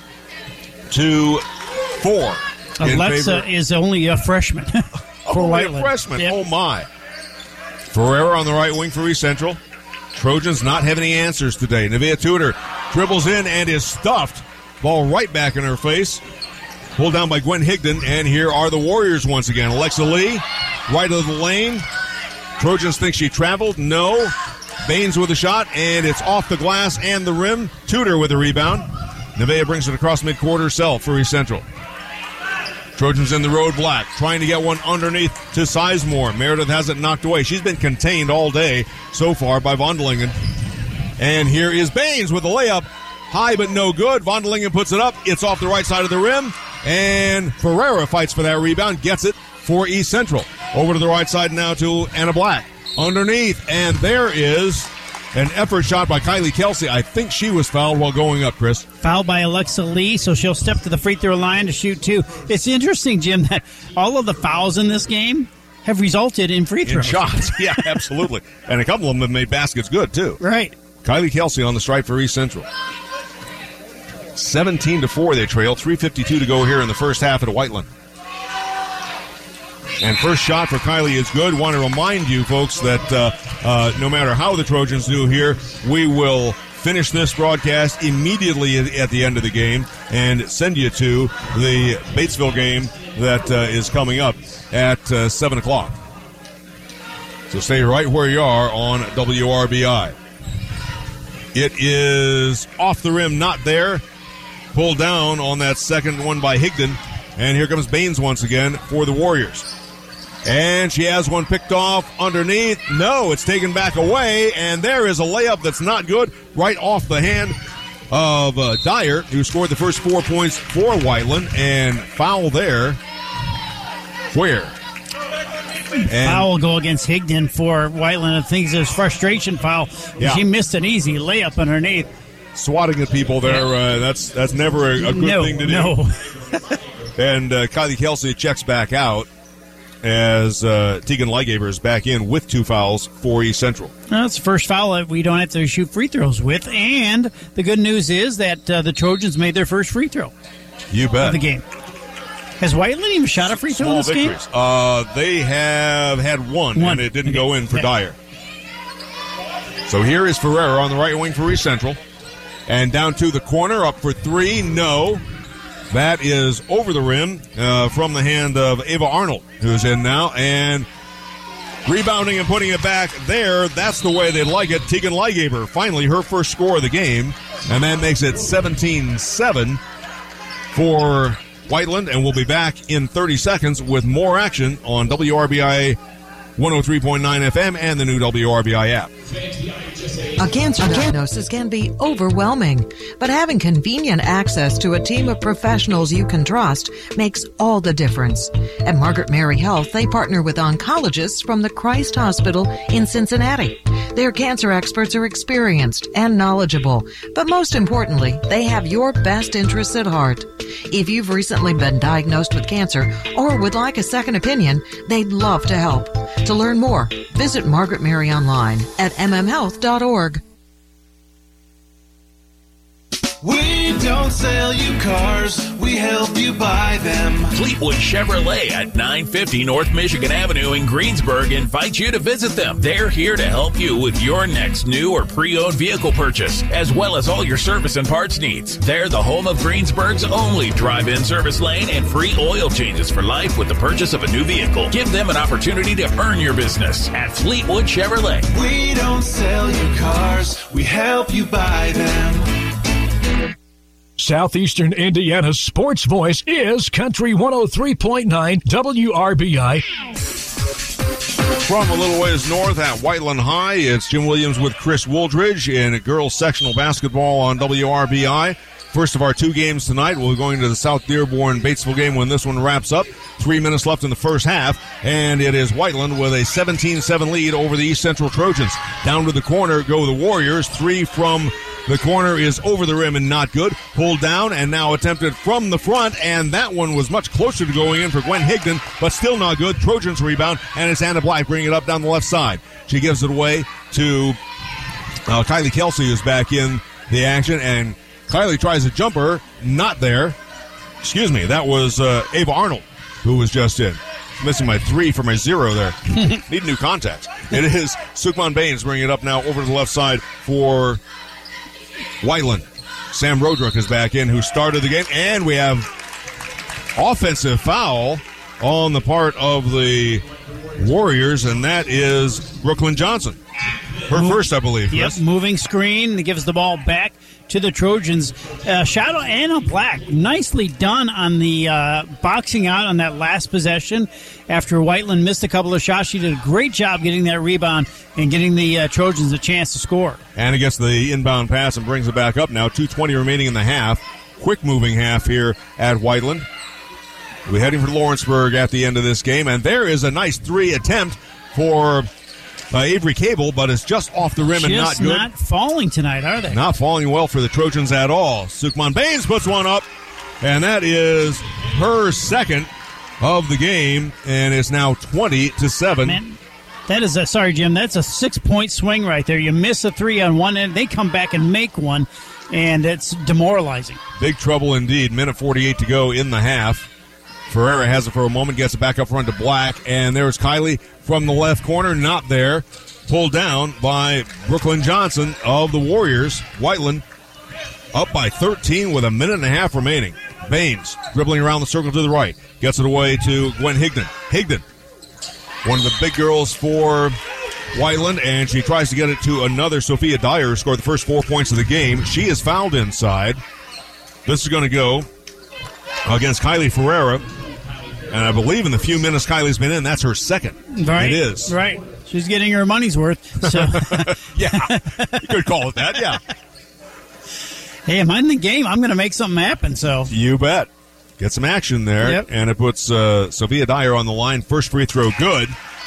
[SPEAKER 2] to four.
[SPEAKER 3] Alexa is only a freshman for
[SPEAKER 2] only
[SPEAKER 3] Whiteland.
[SPEAKER 2] a freshman.
[SPEAKER 3] Yep.
[SPEAKER 2] Oh, my. Ferreira on the right wing for East Central. Trojans not have any answers today. Nevaeh Tudor dribbles in and is stuffed. Ball right back in her face. Pulled down by Gwen Higdon, and here are the Warriors once again. Alexa Lee, right of the lane. Trojans think she traveled. No. Baines with a shot, and it's off the glass and the rim. Tudor with a rebound. Nevaeh brings it across midcourt herself for East Central. Trojans in the road, Black, trying to get one underneath to Sizemore. Meredith has it knocked away. She's been contained all day so far by Vondelingen. And here is Baines with a layup. High but no good. Vondelingen puts it up. It's off the right side of the rim. And Ferreira fights for that rebound. Gets it for East Central. Over to the right side now to Anna Black. Underneath. And there is an effort shot by Kylie Kelsey. I think she was fouled while going up, Chris.
[SPEAKER 3] Fouled by Alexa Lee, so she'll step to the free throw line to shoot two. It's interesting, Jim, that all of the fouls in this game have resulted in free throws.
[SPEAKER 2] In shots. Yeah, absolutely. And a couple of them have made baskets good, too.
[SPEAKER 3] Right.
[SPEAKER 2] Kylie Kelsey on the stripe for East Central. seventeen to four they trail. three fifty-two to go here in the first half at Whiteland. And first shot for Kylie is good. Want to remind you, folks, that uh, uh, no matter how the Trojans do here, we will finish this broadcast immediately at, at the end of the game and send you to the Batesville game that uh, is coming up at uh, seven o'clock. So stay right where you are on W R B I. It is off the rim, not there. Pulled down on that second one by Higdon. And here comes Baines once again for the Warriors. And she has one picked off underneath. No, it's taken back away. And there is a layup that's not good, right off the hand of uh, Dyer, who scored the first four points for Whiteland. And foul there. Where?
[SPEAKER 3] And foul will go against Higdon for Whiteland. I think it's a frustration foul.
[SPEAKER 2] Yeah.
[SPEAKER 3] She missed an easy layup underneath.
[SPEAKER 2] Swatting at people there, uh, that's that's never a, a good
[SPEAKER 3] no,
[SPEAKER 2] thing to do.
[SPEAKER 3] No.
[SPEAKER 2] And uh, Kylie Kelsey checks back out as uh, Tegan Ligaber is back in with two fouls for East Central.
[SPEAKER 3] Well, that's the first foul that we don't have to shoot free throws with. And the good news is that uh, the Trojans made their first free throw.
[SPEAKER 2] You bet.
[SPEAKER 3] Of the game. Has Whiteland even shot a free throw
[SPEAKER 2] Small
[SPEAKER 3] in this
[SPEAKER 2] victories.
[SPEAKER 3] game?
[SPEAKER 2] Uh, they have had one,
[SPEAKER 3] one,
[SPEAKER 2] and it didn't
[SPEAKER 3] okay.
[SPEAKER 2] go in for
[SPEAKER 3] yeah.
[SPEAKER 2] Dyer. So here is Ferreira on the right wing for East Central. And down to the corner, up for three, no. That is over the rim uh, from the hand of Ava Arnold, who's in now. And rebounding and putting it back there, that's the way they like it. Tegan Ligaber, finally her first score of the game. And that makes it seventeen seven for Whiteland. And we'll be back in thirty seconds with more action on W R B I one oh three point nine F M and the new W R B I app.
[SPEAKER 15] A cancer diagnosis can be overwhelming, but having convenient access to a team of professionals you can trust makes all the difference. At Margaret Mary Health, they partner with oncologists from the Christ Hospital in Cincinnati. Their cancer experts are experienced and knowledgeable, but most importantly, they have your best interests at heart. If you've recently been diagnosed with cancer or would like a second opinion, they'd love to help. To learn more, visit Margaret Mary online at m m health dot org.
[SPEAKER 16] We don't sell you cars, we help you buy them.
[SPEAKER 17] Fleetwood Chevrolet at nine fifty North Michigan Avenue in Greensburg invites you to visit them. They're here to help you with your next new or pre-owned vehicle purchase, as well as all your service and parts needs. They're the home of Greensburg's only drive-in service lane and free oil changes for life with the purchase of a new vehicle. Give them an opportunity to earn your business at Fleetwood Chevrolet.
[SPEAKER 16] We don't sell you cars, we help you buy them.
[SPEAKER 1] Southeastern Indiana's sports voice is Country one oh three point nine W R B I.
[SPEAKER 2] From a little ways north at Whiteland High, it's Jim Williams with Chris Wooldridge in girls sectional basketball on W R B I. First of our two games tonight. We'll be going to the South Dearborn-Batesville game when this one wraps up. Three minutes left in the first half, and it is Whiteland with a seventeen seven lead over the East Central Trojans. Down to the corner go the Warriors. Three from the corner is over the rim and not good. Pulled down and now attempted from the front, and that one was much closer to going in for Gwen Higdon, but still not good. Trojans rebound, and it's Anna Black bringing it up down the left side. She gives it away to uh, Kylie Kelsey, who's back in the action, and Kylie tries a jumper, not there. Excuse me, that was uh, Ava Arnold, who was just in. Missing my three for my zero there. Need new contacts. It is Sukman Baines bringing it up now over to the left side for Whiteland. Sam Roderick is back in, who started the game, and we have offensive foul on the part of the Warriors, and that is Brooklyn Johnson. Her Move, first, I believe.
[SPEAKER 3] Yep,
[SPEAKER 2] Chris.
[SPEAKER 3] Moving screen that gives the ball back to the Trojans. Uh, Shadow Anna Black, nicely done on the uh, boxing out on that last possession. After Whiteland missed a couple of shots, she did a great job getting that rebound and getting the uh, Trojans a chance to score.
[SPEAKER 2] Anna gets the inbound pass and brings it back up now. two twenty remaining in the half. Quick moving half here at Whiteland. We're heading for Lawrenceburg at the end of this game, and there is a nice three attempt for Uh, Avery Cable, but it's just off the rim
[SPEAKER 3] just
[SPEAKER 2] and not good.
[SPEAKER 3] Not falling tonight, are they?
[SPEAKER 2] Not falling well for the Trojans at all. Sukman Baines puts one up, and that is her second of the game, and it's now twenty to seven.
[SPEAKER 3] Man, that is a sorry, Jim. That's a six-point swing right there. You miss a three on one end, they come back and make one, and it's demoralizing.
[SPEAKER 2] Big trouble indeed. Minute forty-eight to go in the half. Ferreira has it for a moment, gets it back up front to Black, and there's Kylie from the left corner, not there. Pulled down by Brooklyn Johnson of the Warriors. Whiteland up by thirteen with a minute and a half remaining. Baines dribbling around the circle to the right. Gets it away to Gwen Higdon. Higdon, one of the big girls for Whiteland, and she tries to get it to another Sophia Dyer, who scored the first four points of the game. She is fouled inside. This is going to go against Kylie Ferreira. And I believe in the few minutes Kylie's been in, that's her second.
[SPEAKER 3] Right.
[SPEAKER 2] It is.
[SPEAKER 3] Right. She's getting her money's worth. So.
[SPEAKER 2] Yeah. You could call it that, yeah.
[SPEAKER 3] Hey, I'm in the game. I'm going to make something happen. So
[SPEAKER 2] You bet. Get some action there.
[SPEAKER 3] Yep.
[SPEAKER 2] And it puts uh, Sophia Dyer on the line. First free throw good.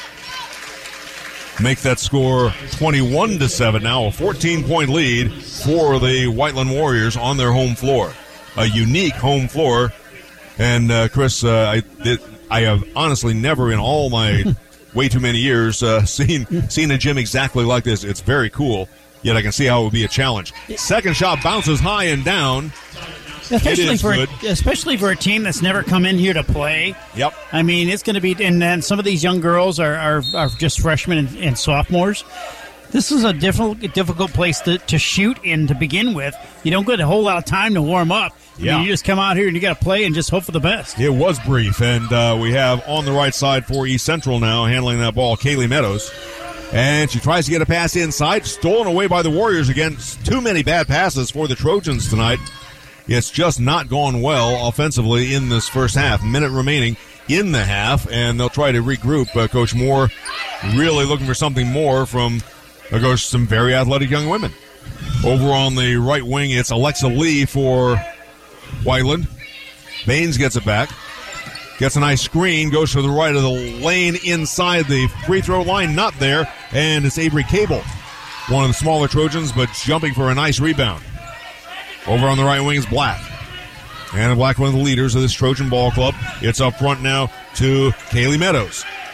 [SPEAKER 2] Make that score twenty-one to seven now. A fourteen-point lead for the Whiteland Warriors on their home floor. A unique home floor. And, uh, Chris, uh, I it, I have honestly never in all my way too many years uh, seen seen a gym exactly like this. It's very cool, yet I can see how it would be a challenge. Second shot bounces high and down.
[SPEAKER 3] Especially for
[SPEAKER 2] good.
[SPEAKER 3] especially for a team that's never come in here to play.
[SPEAKER 2] Yep.
[SPEAKER 3] I mean, it's going to be, and then some of these young girls are, are, are just freshmen and, and sophomores. This is a difficult difficult place to, to shoot in to begin with. You don't get a whole lot of time to warm up. I
[SPEAKER 2] Yeah.
[SPEAKER 3] mean, you just come out here and you got to play and just hope for the best.
[SPEAKER 2] It was brief, and uh, we have on the right side for East Central now handling that ball, Kaylee Meadows. And she tries to get a pass inside, stolen away by the Warriors again. Too many bad passes for the Trojans tonight. It's just not gone well offensively in this first half. Minute remaining in the half, and they'll try to regroup. Uh, Coach Moore really looking for something more from uh, Coach, some very athletic young women. Over on the right wing, it's Alexa Lee for Whiteland. Baines gets it back. Gets a nice screen. Goes to the right of the lane inside the free throw line. Not there. And it's Avery Cable, one of the smaller Trojans, but jumping for a nice rebound. Over on the right wing is Black. Anna Black, one of the leaders of this Trojan ball club. It's up front now to Kaylee Meadows.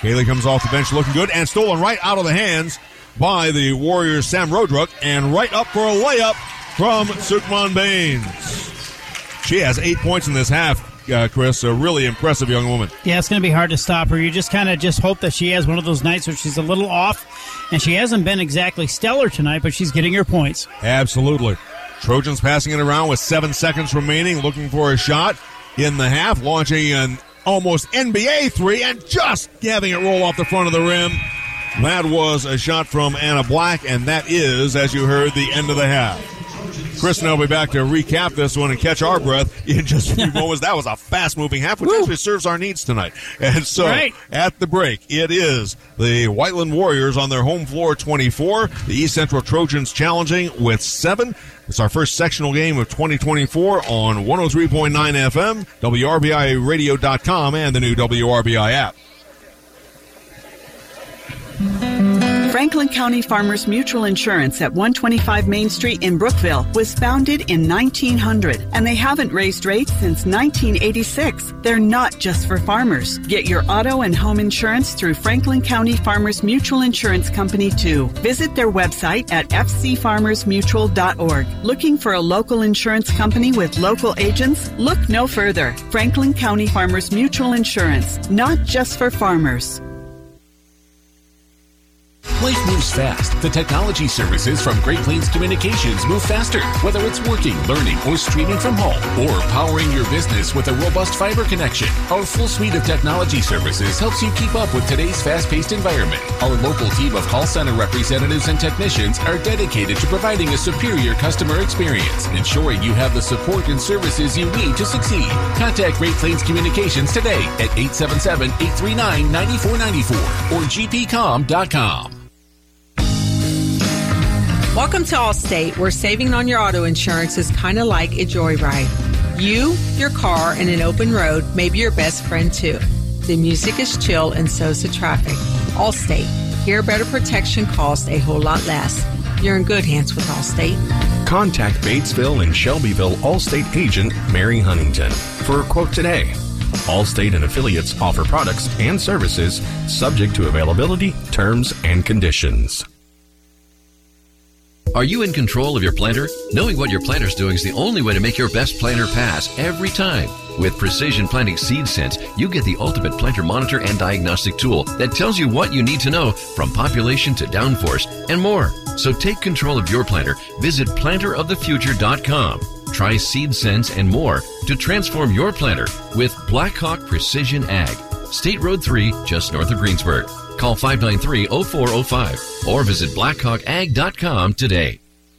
[SPEAKER 2] Kaylee comes off the bench looking good and stolen right out of the hands by the Warriors' Sam Rodruck, and right up for a layup from Sukman Baines. She has eight points in this half, uh, Chris. A really impressive young woman.
[SPEAKER 3] Yeah, it's going to be hard to stop her. You just kind of just hope that she has one of those nights where she's a little off, and she hasn't been exactly stellar tonight, but she's getting her points.
[SPEAKER 2] Absolutely. Trojans passing it around with seven seconds remaining, looking for a shot in the half, launching an almost N B A three and just having it roll off the front of the rim. That was a shot from Anna Black, and that is, as you heard, the end of the half. Chris and I will be back to recap this one and catch our breath in just a few moments. That was a fast-moving half, which Woo. actually serves our needs tonight. And so, right. at the break, it is the Whiteland Warriors on their home floor, twenty-four. The East Central Trojans challenging with seven. It's our first sectional game of twenty twenty-four on one oh three point nine F M, W R B I radio dot com, and the new W R B I app.
[SPEAKER 18] Franklin County Farmers Mutual Insurance at one twenty-five Main Street in Brookville was founded in nineteen hundred, and they haven't raised rates since nineteen eighty-six. They're not just for farmers. Get your auto and home insurance through Franklin County Farmers Mutual Insurance Company, too. Visit their website at f c farmers mutual dot org. Looking for a local insurance company with local agents? Look no further. Franklin County Farmers Mutual Insurance, not just for farmers.
[SPEAKER 19] Life moves fast. The technology services from Great Plains Communications move faster. Whether it's working, learning, or streaming from home, or powering your business with a robust fiber connection, our full suite of technology services helps you keep up with today's fast-paced environment. Our local team of call center representatives and technicians are dedicated to providing a superior customer experience, ensuring you have the support and services you need to succeed. Contact Great Plains Communications today at eight seven seven, eight three nine, nine four nine four or g p com dot com.
[SPEAKER 20] Welcome to Allstate, where saving on your auto insurance is kind of like a joyride. You, your car, and an open road may be your best friend, too. The music is chill, and so's the traffic. Allstate. Here, better protection costs a whole lot less. You're in good hands with Allstate.
[SPEAKER 21] Contact Batesville and Shelbyville Allstate agent Mary Huntington for a quote today. Allstate and affiliates offer products and services subject to availability, terms, and conditions.
[SPEAKER 5] Are you in control of your planter? Knowing what your planter's doing is the only way to make your best planter pass every time. With Precision Planting Seed Sense, you get the ultimate planter monitor and diagnostic tool that tells you what you need to know, from population to downforce and more. So take control of your planter. Visit planter of the future dot com. Try Seed Sense and more to transform your planter with Blackhawk Precision Ag. State Road three, just north of Greensburg. Call five nine three, oh four oh five or visit blackhawk ag dot com today.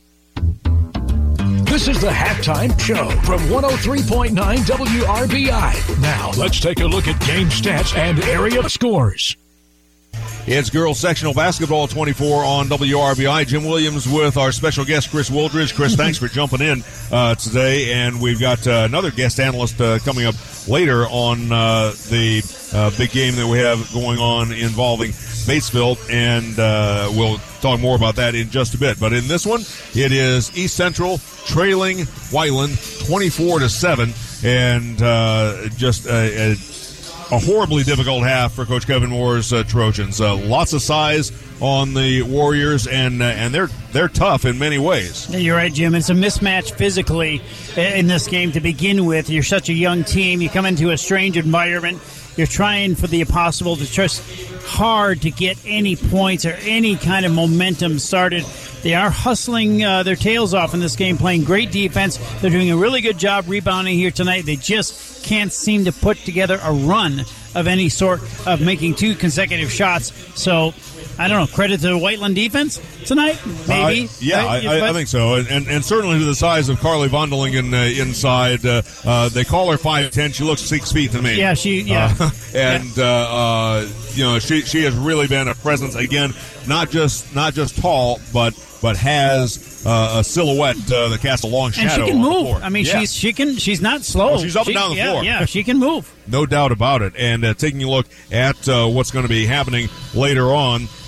[SPEAKER 1] This is the Halftime Show from one oh three point nine W R B I. Now, let's take a look at game stats and area scores.
[SPEAKER 2] It's girls sectional basketball twenty-four on W R B I. Jim Williams with our special guest, Chris Wooldridge. Chris, thanks for jumping in uh, today. And we've got uh, another guest analyst uh, coming up later on uh, the uh, big game that we have going on involving Batesville. And uh, we'll talk more about that in just a bit. But in this one, it is East Central trailing Whiteland twenty-four to seven. And uh, just a... a A horribly difficult half for Coach Kevin Moore's uh, Trojans. Uh, lots of size on the Warriors, and uh, and they're they're tough in many ways.
[SPEAKER 3] Yeah, you're right, Jim. It's a mismatch physically in this game to begin with. You're such a young team. You come into a strange environment. You're trying for the impossible, to just hard to get any points or any kind of momentum started. They are hustling uh, their tails off in this game, playing great defense. They're doing a really good job rebounding here tonight. They just can't seem to put together a run of any sort of making two consecutive shots. So, I don't know, credit to the Whiteland defense tonight, maybe.
[SPEAKER 2] Uh, yeah,
[SPEAKER 3] right?
[SPEAKER 2] I, I, I think so. And and certainly to the size of Carly Vondelingen uh, inside. Uh, uh, they call her five ten. She looks six feet to me.
[SPEAKER 3] Yeah, she, yeah.
[SPEAKER 2] Uh, and, yeah. Uh, uh, you know, she she has really been a presence, again, not just not just tall, but but has uh, a silhouette uh, that casts a long shadow.
[SPEAKER 3] And she can
[SPEAKER 2] on
[SPEAKER 3] move.
[SPEAKER 2] The floor.
[SPEAKER 3] I mean,
[SPEAKER 2] yeah.
[SPEAKER 3] she's she can she's not slow.
[SPEAKER 2] Oh, she's up
[SPEAKER 3] she,
[SPEAKER 2] and down the
[SPEAKER 3] yeah,
[SPEAKER 2] floor.
[SPEAKER 3] Yeah, she can move.
[SPEAKER 2] No doubt about it. And uh, taking a look at uh, what's going to be happening later on,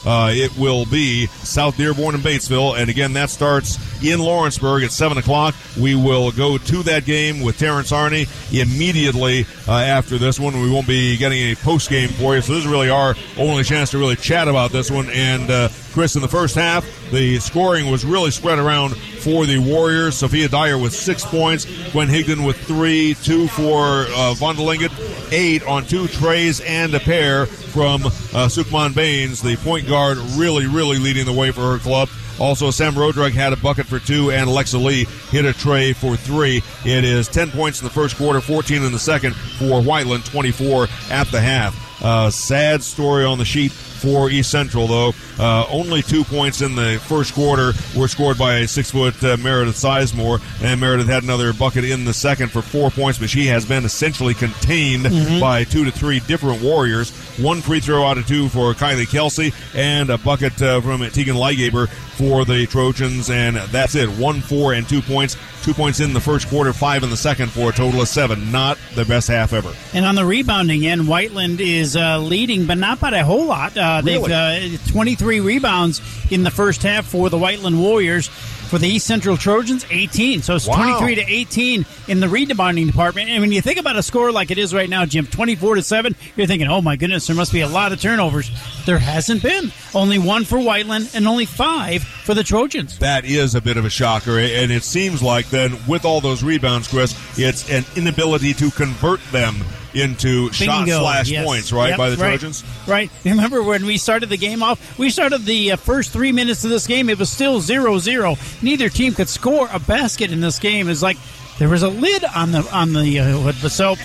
[SPEAKER 2] uh, it will be South Dearborn and Batesville. And again, that starts in Lawrenceburg at seven o'clock. We will go to that game with Terrence Arney immediately uh, after this one. We won't be getting a post game for you, so this is really our only chance to really chat about this one. And uh, Chris, in the first half, the scoring was really spread around for the Warriors. Sophia Dyer with six points, Gwen Higdon with three, two for uh, Vondelingen, eight on two trays and a pair from uh, Sukman Baines, the point guard, really, really leading the way for her club. Also, Sam Rodrug had a bucket for two, and Alexa Lee hit a tray for three. It is ten points in the first quarter, fourteen in the second for Whiteland, twenty-four at the half. Uh, sad story on the sheet for East Central, though. Uh, only two points in the first quarter were scored by a six-foot uh, Meredith Sizemore, and Meredith had another bucket in the second for four points, but she has been essentially contained mm-hmm. by two to three different Warriors. One free throw out of two for Kylie Kelsey, and a bucket uh, from Tegan Leigaber for the Trojans, and that's it. One, four, and two points. Two points in the first quarter, five in the second for a total of seven. Not the best half ever.
[SPEAKER 3] And on the rebounding end, Whiteland is uh, leading, but not by a whole lot. Uh,
[SPEAKER 2] really?
[SPEAKER 3] They've uh, twenty-three rebounds in the first half for the Whiteland Warriors. For the East Central Trojans, eighteen. So it's wow. twenty-three to eighteen in the rebounding department. And when you think about a score like it is right now, Jim, twenty-four to seven, you're thinking, oh my goodness, there must be a lot of turnovers. There hasn't been. Only one for Whiteland and only five for the Trojans.
[SPEAKER 2] That is a bit of a shocker. And it seems like then with all those rebounds, Chris, it's an inability to convert them into shot slash yes. points, right, yep, by the Trojans?
[SPEAKER 3] Right. right. Remember when we started the game off? We started the uh, first three minutes of this game. It was still zero zero. Neither team could score a basket in this game. It's like there was a lid on the on the uh, so.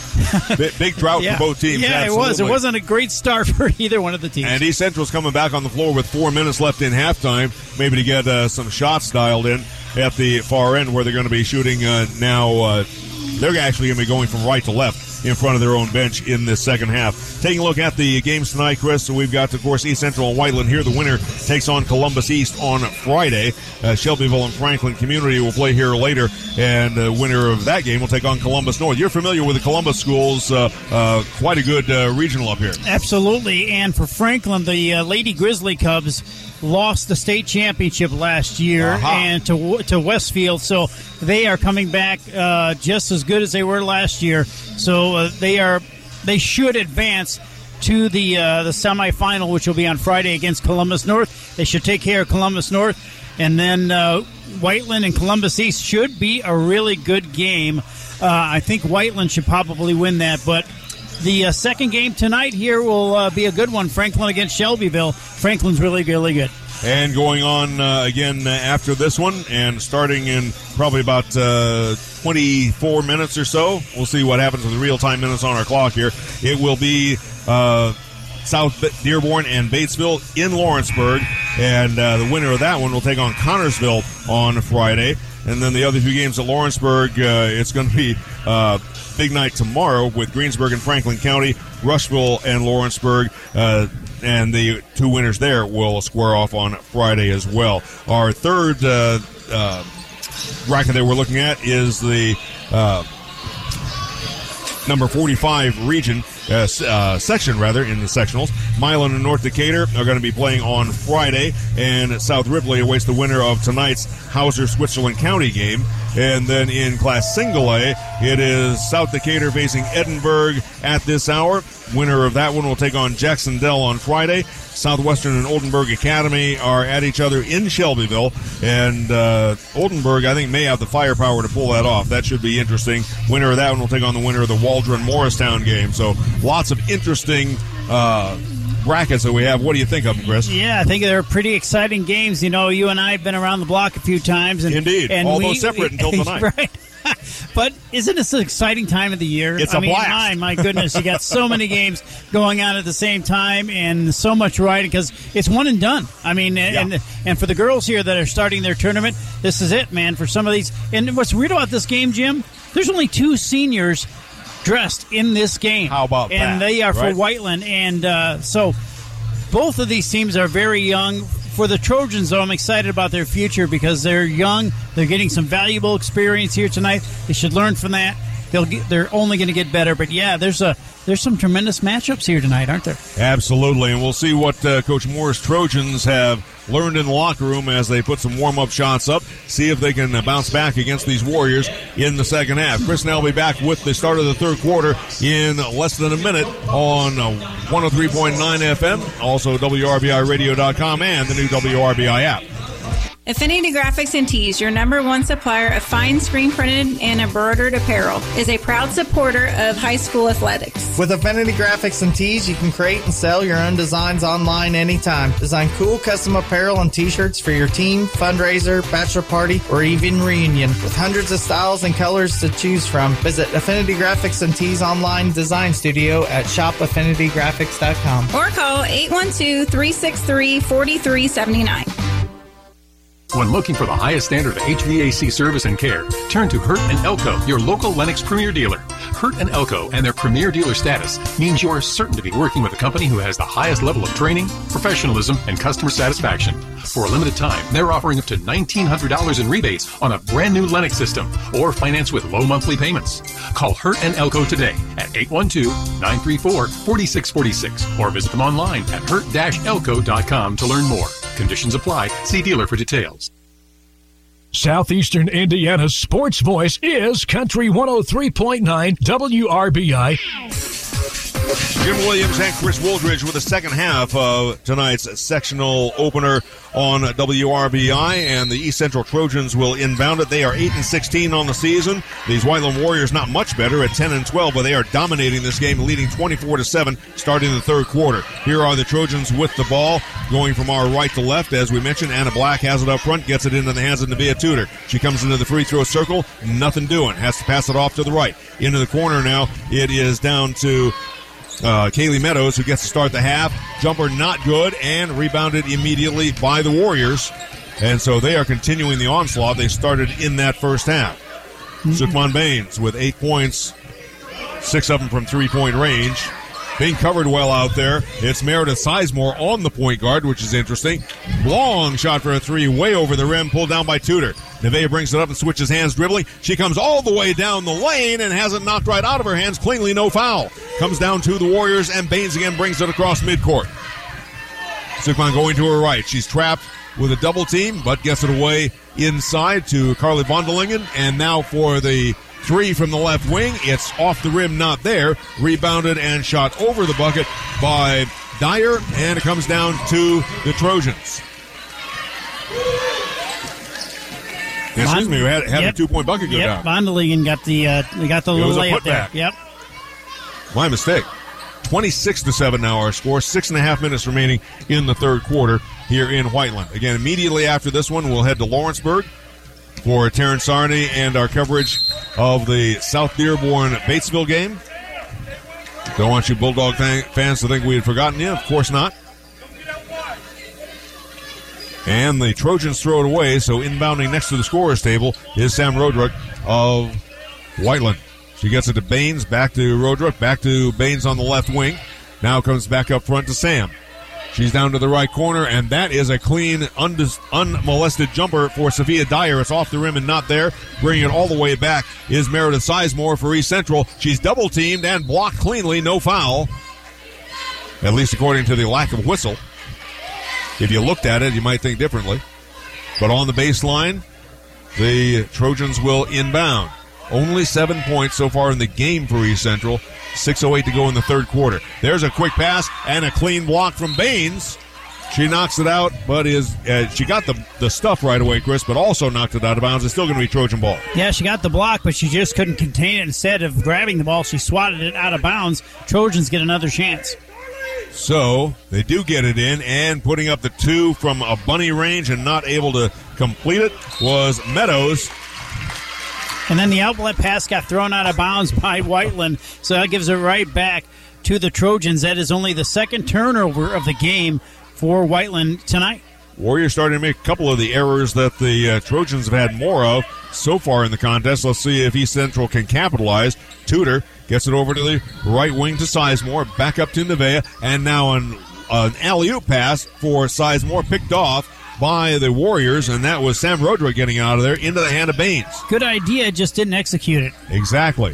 [SPEAKER 2] big, big drought
[SPEAKER 3] yeah.
[SPEAKER 2] for both teams.
[SPEAKER 3] Yeah,
[SPEAKER 2] absolutely.
[SPEAKER 3] it was. It wasn't a great start for either one of the teams.
[SPEAKER 2] And East Central's coming back on the floor with four minutes left in halftime, maybe to get uh, some shots dialed in at the far end where they're going to be shooting uh, now. Uh, they're actually going to be going from right to left in front of their own bench in this second half. Taking a look at the games tonight, Chris, so we've got, of course, East Central and Whiteland here. The winner takes on Columbus East on Friday. Uh, Shelbyville and Franklin Community will play here later, and the winner of that game will take on Columbus North. You're familiar with the Columbus schools, uh, uh, quite a good uh, regional up here.
[SPEAKER 3] Absolutely, and for Franklin, the uh, Lady Grizzly Cubs lost the state championship last year uh-huh. and to to Westfield, so they are coming back uh, just as good as they were last year. So uh, they are they should advance to the uh, the semifinal, which will be on Friday against Columbus North. They should take care of Columbus North, and then uh, Whiteland and Columbus East should be a really good game. Uh, I think Whiteland should probably win that, but the uh, second game tonight here will uh, be a good one. Franklin against Shelbyville. Franklin's really, really good.
[SPEAKER 2] And going on uh, again uh, after this one, and starting in probably about uh, twenty-four minutes or so. We'll see what happens with the real-time minutes on our clock here. It will be uh, South Dearborn and Batesville in Lawrenceburg, and uh, the winner of that one will take on Connorsville on Friday. And then the other two games at Lawrenceburg, uh, it's going to be uh, big night tomorrow with Greensburg and Franklin County, Rushville and Lawrenceburg, uh, and the two winners there will square off on Friday as well. Our third uh, uh, bracket that we're looking at is the uh, number forty-five region. Uh, uh, section, rather, in the sectionals. Milan and North Decatur are going to be playing on Friday, and South Ripley awaits the winner of tonight's Hauser-Switzerland County game. And then in Class Single A, it is South Decatur facing Edinburgh at this hour. Winner of that one will take on Jacksonville on Friday. Southwestern and Oldenburg Academy are at each other in Shelbyville, and uh, Oldenburg, I think, may have the firepower to pull that off. That should be interesting. Winner of that one will take on the winner of the Waldron-Morristown game. So lots of interesting uh, brackets that we have. What do you think of them, Chris?
[SPEAKER 3] Yeah, I think they're pretty exciting games. You know, you and I have been around the block a few times. And,
[SPEAKER 2] Indeed,
[SPEAKER 3] and
[SPEAKER 2] although
[SPEAKER 3] we,
[SPEAKER 2] separate
[SPEAKER 3] we,
[SPEAKER 2] until tonight.
[SPEAKER 3] Right. But isn't this an exciting time of the year?
[SPEAKER 2] It's
[SPEAKER 3] I
[SPEAKER 2] a
[SPEAKER 3] mean,
[SPEAKER 2] blast.
[SPEAKER 3] My, my goodness, you got so many games going on at the same time and so much riding because it's one and done. I mean, yeah. and and for the girls here that are starting their tournament, this is it, man, for some of these. And what's weird about this game, Jim, there's only two seniors dressed in this game.
[SPEAKER 2] How about
[SPEAKER 3] and
[SPEAKER 2] that?
[SPEAKER 3] And they are
[SPEAKER 2] right?
[SPEAKER 3] for Whiteland. And uh, so both of these teams are very young. For the Trojans, though, I'm excited about their future because they're young. They're getting some valuable experience here tonight. They should learn from that. they'll get, they're only going to get better. But yeah, there's a there's some tremendous matchups here tonight, aren't there?
[SPEAKER 2] Absolutely, and we'll see what uh, Coach Moore's Trojans have learned in the locker room as they put some warm-up shots up, see if they can uh, bounce back against these Warriors in the second half. Chris and I will be back with the start of the third quarter in less than a minute on uh, one oh three point nine F M, also W R B I radio dot com and the new W R B I app.
[SPEAKER 4] Affinity Graphics and Tees, your number one supplier of fine screen printed and embroidered apparel, is a proud supporter of high school athletics.
[SPEAKER 22] With Affinity Graphics and Tees, you can create and sell your own designs online anytime. Design cool custom apparel and t-shirts for your team, fundraiser, bachelor party, or even reunion. With hundreds of styles and colors to choose from, visit Affinity Graphics and Tees online design studio at shop affinity graphics dot com.
[SPEAKER 4] Or call eight one two, three six three, four three seven nine.
[SPEAKER 19] When looking for the highest standard of H V A C service and care, turn to Hurt and Elko, your local Lennox Premier dealer. Hurt and Elko and their Premier dealer status means you are certain to be working with a company who has the highest level of training, professionalism, and customer satisfaction. For a limited time, they're offering up to nineteen hundred dollars in rebates on a brand new Lennox system or finance with low monthly payments. Call Hurt and Elko today at eight one two, nine three four, four six four six or visit them online at hurt dash elko dot com to learn more. Conditions apply. See dealer for details.
[SPEAKER 1] Southeastern Indiana's sports voice is Country one oh three point nine W R B I.
[SPEAKER 2] Jim Williams and Chris Wooldridge with the second half of tonight's sectional opener on W R B I, and the East Central Trojans will inbound it. They are eight and sixteen on the season. These Whiteland Warriors not much better at ten and twelve, but they are dominating this game, leading twenty-four to seven starting the third quarter. Here are the Trojans with the ball, going from our right to left. As we mentioned, Anna Black has it up front, gets it into the hands of Nevaeh Tudor. She comes into the free throw circle, nothing doing. Has to pass it off to the right. Into the corner now, it is down to Uh, Kaylee Meadows, who gets to start the half. Jumper not good, and rebounded immediately by the Warriors. And so they are continuing the onslaught they started in that first half. Mm-hmm. Sukman Baines with eight points, six of them from three-point range. Being covered well out there. It's Meredith Sizemore on the point guard, which is interesting. Long shot for a three, way over the rim, pulled down by Tudor. Nevaeh brings it up and switches hands dribbling. She comes all the way down the lane and has it knocked right out of her hands. Cleanly, no foul. Comes down to the Warriors, and Baines again brings it across midcourt. Sukman going to her right. She's trapped with a double team, but gets it away inside to Carly Vondelingen. And now for the three from the left wing. It's off the rim, not there. Rebounded and shot over the bucket by Dyer, and it comes down to the Trojans. Excuse me, we had, had
[SPEAKER 3] yep.
[SPEAKER 2] a two-point bucket go
[SPEAKER 3] yep.
[SPEAKER 2] down.
[SPEAKER 3] Vondelingen got the uh, got the
[SPEAKER 2] it
[SPEAKER 3] little
[SPEAKER 2] was a
[SPEAKER 3] layup there.
[SPEAKER 2] putback.
[SPEAKER 3] Yep.
[SPEAKER 2] My mistake. twenty-six to seven now our score. Six and a half minutes remaining in the third quarter here in Whiteland. Again, immediately after this one, we'll head to Lawrenceburg for Terrence Sarney and our coverage of the South Dearborn-Batesville game. Don't want you Bulldog fan- fans to think we had forgotten you. Of course not. And the Trojans throw it away, so inbounding next to the scorer's table is Sam Roderick of Whiteland. She gets it to Baines, back to Roderick, back to Baines on the left wing. Now comes back up front to Sam. She's down to the right corner, and that is a clean, undis- unmolested jumper for Sophia Dyer. It's off the rim and not there. Bringing it all the way back is Meredith Sizemore for East Central. She's double-teamed and blocked cleanly, no foul. At least according to the lack of whistle. If you looked at it, you might think differently. But on the baseline, the Trojans will inbound. Only seven points so far in the game for East Central. six oh eight to go in the third quarter. There's a quick pass and a clean block from Baines. She knocks it out, but is uh, she got the, the stuff right away, Chris, but also knocked it out of bounds. It's still going to be Trojan ball.
[SPEAKER 3] Yeah, she got the block, but she just couldn't contain it. Instead of grabbing the ball, she swatted it out of bounds. Trojans get another chance.
[SPEAKER 2] So they do get it in, and putting up the two from a bunny range and not able to complete it was Meadows.
[SPEAKER 3] And then the outlet pass got thrown out of bounds by Whiteland, so that gives it right back to the Trojans. That is only the second turnover of the game for Whiteland tonight.
[SPEAKER 2] Warriors starting to make a couple of the errors that the uh, Trojans have had more of so far in the contest. Let's see if East Central can capitalize. Tudor gets it over to the right wing to Sizemore, back up to Nevaeh, and now an, uh, an alley-oop pass for Sizemore, picked off by the Warriors, and that was Sam Roderick getting out of there into the hand of Baines.
[SPEAKER 3] Good idea, just didn't execute it.
[SPEAKER 2] Exactly.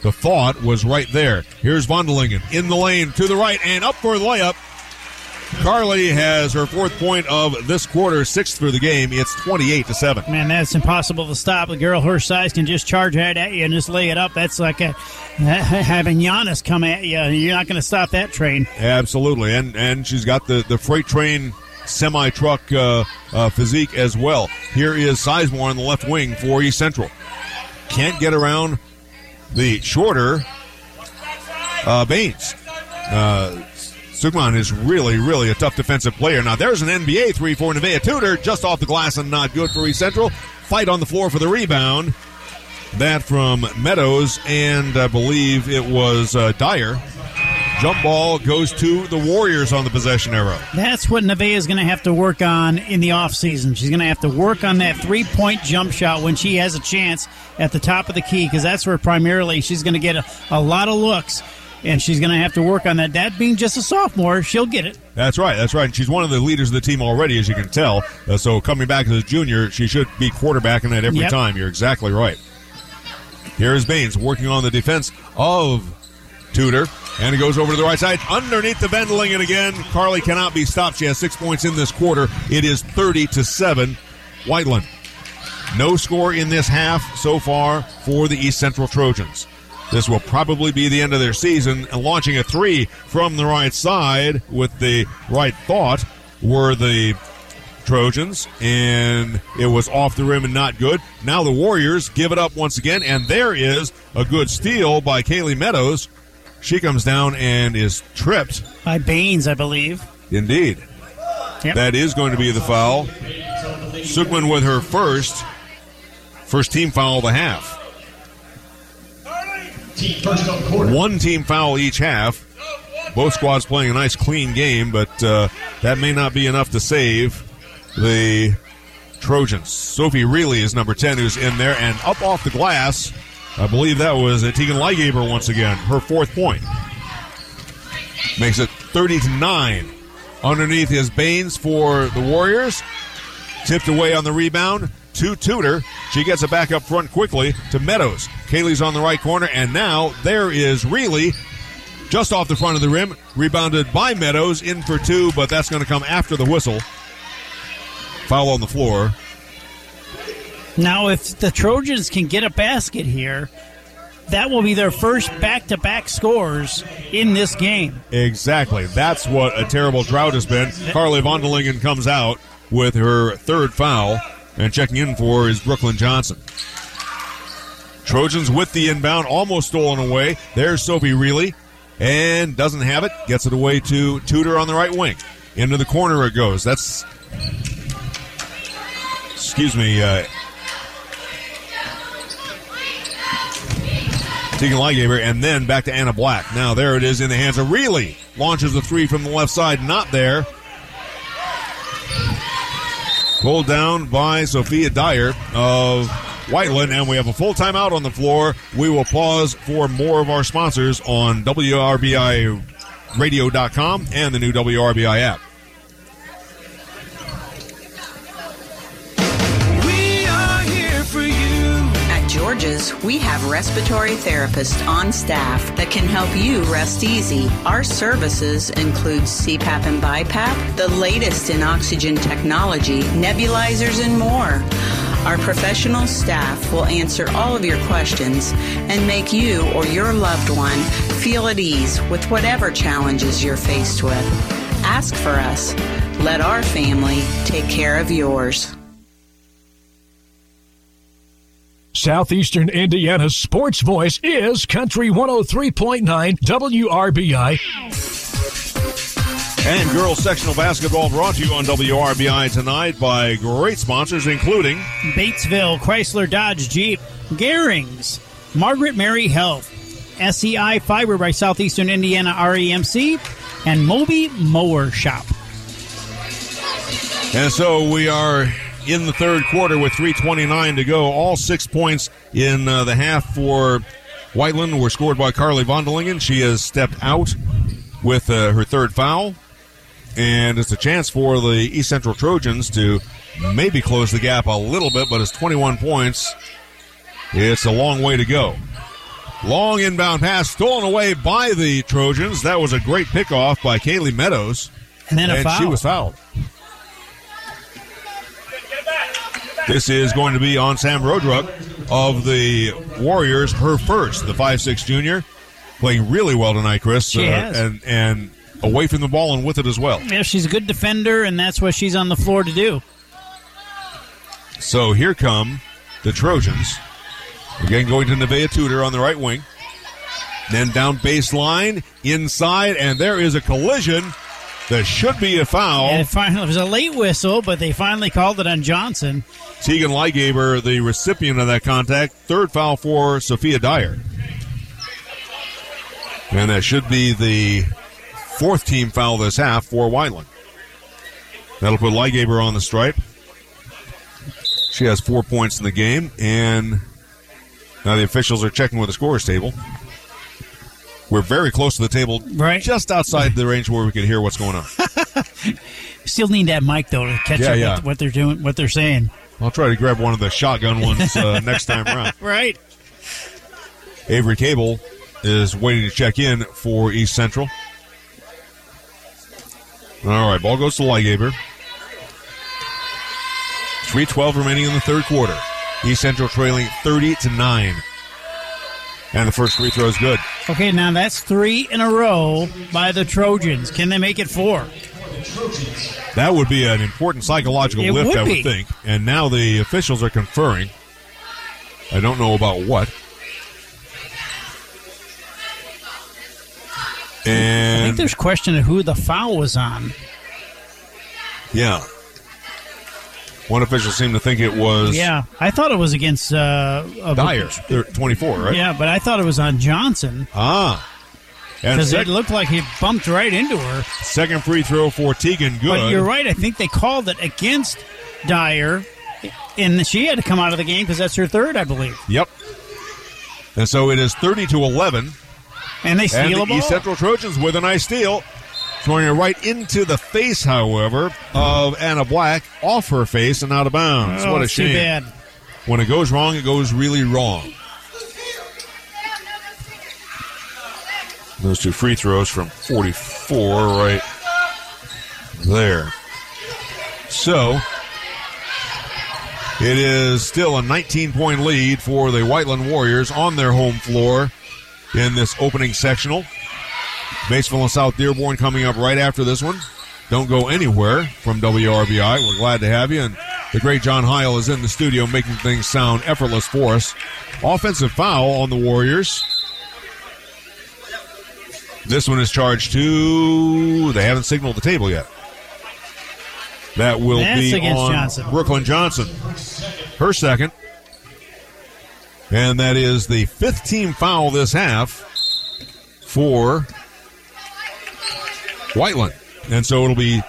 [SPEAKER 2] the thought was right there. Here's Vondelingen in the lane to the right and up for the layup. Carly has her fourth point of this quarter, sixth for the game. It's twenty-eight to seven.
[SPEAKER 3] Man, that's impossible to stop. A girl her size can just charge right at you and just lay it up. That's like a, having Giannis come at you. You're not going to stop that train.
[SPEAKER 2] Absolutely, and and she's got the, the freight train semi-truck uh, uh, physique as well. Here is Sizemore on the left wing for East Central. Can't get around the shorter uh, Baines. Uh Sugman is really, really a tough defensive player. Now, there's an N B A three for Nevaeh Tudor, just off the glass and not good for East Central. Fight on the floor for the rebound. That from Meadows, and I believe it was uh, Dyer. Jump ball goes to the Warriors on the possession arrow.
[SPEAKER 3] That's what Nevaeh is going to have to work on in the offseason. She's going to have to work on that three-point jump shot when she has a chance at the top of the key, because that's where primarily she's going to get a, a lot of looks. And she's going to have to work on that. That being just a sophomore, she'll get it.
[SPEAKER 2] That's right. That's right. And she's one of the leaders of the team already, as you can tell. Uh, so coming back as a junior, she should be quarterbacking that every
[SPEAKER 3] yep.
[SPEAKER 2] time. You're exactly right. Here's Baines working on the defense of Tudor. And it goes over to the right side. Underneath the Vondelingen again. Carly cannot be stopped. She has six points in this quarter. It is thirty to seven. Whiteland. No score in this half so far for the East Central Trojans. This will probably be the end of their season. And launching a three from the right side with the right thought were the Trojans, and it was off the rim and not good. Now the Warriors give it up once again, and there is a good steal by Kaylee Meadows. She comes down and is tripped.
[SPEAKER 3] By Baines, I believe.
[SPEAKER 2] Indeed.
[SPEAKER 3] Yep.
[SPEAKER 2] That is going to be the foul. Sugman with her first. First team foul of the half. One team foul each half. Both squads playing a nice clean game, but uh, that may not be enough to save the Trojans. Sophie Reilly is number ten, who's in there, and up off the glass, I believe that was uh, Tegan Leigaber once again, her fourth point. Makes it thirty to nine. Underneath is Baines for the Warriors. Tipped away on the rebound to Tudor. She gets it back up front quickly to Meadows. Kaylee's on the right corner, and now there is Reilly just off the front of the rim. Rebounded by Meadows, in for two, but that's going to come after the whistle. Foul on the floor.
[SPEAKER 3] Now, if the Trojans can get a basket here, that will be their first back-to-back scores in this game.
[SPEAKER 2] Exactly. That's what a terrible drought has been. Carly Vondelingen comes out with her third foul, and checking in for is Brooklyn Johnson. Trojans with the inbound, almost stolen away. There's Sophie Reilly, and doesn't have it. Gets it away to Tudor on the right wing. Into the corner it goes. That's, excuse me, uh, Tegan Leigaber, and then back to Anna Black. Now there it is in the hands of Reilly. Launches the three from the left side, not there. Pulled down by Sophia Dyer of Whiteland, and we have a full timeout on the floor. We will pause for more of our sponsors on W R B I radio dot com and the new W R B I app.
[SPEAKER 16] We are here for you.
[SPEAKER 6] At George's, we have respiratory therapists on staff that can help you rest easy. Our services include C PAP and BiPAP, the latest in oxygen technology, nebulizers, and more. Our professional staff will answer all of your questions and make you or your loved one feel at ease with whatever challenges you're faced with. Ask for us. Let our family take care of yours.
[SPEAKER 1] Southeastern Indiana's sports voice is Country one oh three point nine W R B I.
[SPEAKER 2] And girls sectional basketball brought to you on W R B I tonight by great sponsors, including
[SPEAKER 3] Batesville, Chrysler Dodge Jeep, Gehrings, Margaret Mary Health, S E I Fiber by Southeastern Indiana R E M C, and Moby Mower Shop.
[SPEAKER 2] And so we are in the third quarter with three twenty-nine to go. All six points in uh, the half for Whiteland were scored by Carly Vondelingen. She has stepped out with uh, her third foul. And it's a chance for the East Central Trojans to maybe close the gap a little bit, but it's twenty-one points. It's a long way to go. Long inbound pass stolen away by the Trojans. That was a great pickoff by Kaylee Meadows.
[SPEAKER 3] And then a
[SPEAKER 2] and
[SPEAKER 3] foul.
[SPEAKER 2] she was fouled. This is going to be on Sam Rodruck of the Warriors, her first, the five six junior. Playing really well tonight, Chris.
[SPEAKER 3] She
[SPEAKER 2] uh,
[SPEAKER 3] has.
[SPEAKER 2] And, and away from the ball and with it as well.
[SPEAKER 3] Yeah, she's a good defender, and that's what she's on the floor to do.
[SPEAKER 2] So here come the Trojans. Again, going to Nevaeh Tudor on the right wing. Then down baseline, inside, and there is a collision that should be a foul.
[SPEAKER 3] And it, finally, it was a late whistle, but they finally called it on Johnson.
[SPEAKER 2] Tegan Lygaber, the recipient of that contact. Third foul for Sophia Dyer. And that should be the fourth team foul this half for Whiteland. That'll put Lygaber on the stripe. She has four points in the game, and now the officials are checking with the scorers table. We're very close to the table,
[SPEAKER 3] right?
[SPEAKER 2] Just outside the range where we can hear what's going on.
[SPEAKER 3] Still need that mic, though, to catch
[SPEAKER 2] Yeah,
[SPEAKER 3] up
[SPEAKER 2] yeah.
[SPEAKER 3] with what they're doing, what they're saying.
[SPEAKER 2] I'll try to grab one of the shotgun ones uh, next time around.
[SPEAKER 3] Right.
[SPEAKER 2] Avery Cable is waiting to check in for East Central. All right, ball goes to Lygaber. three twelve remaining in the third quarter. East Central trailing thirty to nine. And the first free throw is good.
[SPEAKER 3] Okay, now that's three in a row by the Trojans. Can they make it four?
[SPEAKER 2] That would be an important psychological
[SPEAKER 3] It
[SPEAKER 2] lift,
[SPEAKER 3] would
[SPEAKER 2] I would
[SPEAKER 3] be.
[SPEAKER 2] think. And now the officials are conferring. I don't know about what.
[SPEAKER 3] I
[SPEAKER 2] And
[SPEAKER 3] think there's question of who the foul was on.
[SPEAKER 2] yeah. One official seemed to think it was
[SPEAKER 3] Yeah, I thought it was against uh, a-
[SPEAKER 2] Dyer, They're twenty-four, right?
[SPEAKER 3] Yeah, but I thought it was on Johnson
[SPEAKER 2] Ah. And
[SPEAKER 3] because
[SPEAKER 2] sec-
[SPEAKER 3] it looked like he bumped right into her.
[SPEAKER 2] second free throw for Tegan Good.
[SPEAKER 3] But you're right. I think they called it against Dyer, and she had to come out of the game because that's her third, I believe.
[SPEAKER 2] Yep. And so it is thirty to eleven.
[SPEAKER 3] And they steal
[SPEAKER 2] And
[SPEAKER 3] a
[SPEAKER 2] the
[SPEAKER 3] ball.
[SPEAKER 2] East Central Trojans with a nice steal. Throwing it right into the face, however, of Anna Black, off her face and out of bounds.
[SPEAKER 3] Oh,
[SPEAKER 2] what a
[SPEAKER 3] it's too
[SPEAKER 2] shame.
[SPEAKER 3] bad.
[SPEAKER 2] When it goes wrong, it goes really wrong. Those two free throws from forty-four right there. So, it is still a nineteen-point lead for the Whiteland Warriors on their home floor in this opening sectional. Batesville and South Dearborn coming up right after this one. Don't go anywhere from W R B I. We're glad to have you. And the great John Heil is in the studio making things sound effortless for us. Offensive foul on the Warriors. This one is charged to... They haven't signaled the table yet. That will
[SPEAKER 3] That's
[SPEAKER 2] be
[SPEAKER 3] against
[SPEAKER 2] on
[SPEAKER 3] Johnson.
[SPEAKER 2] Brooklyn Johnson. Her second. And that is the fifth team foul this half for Whiteland. And so it'll be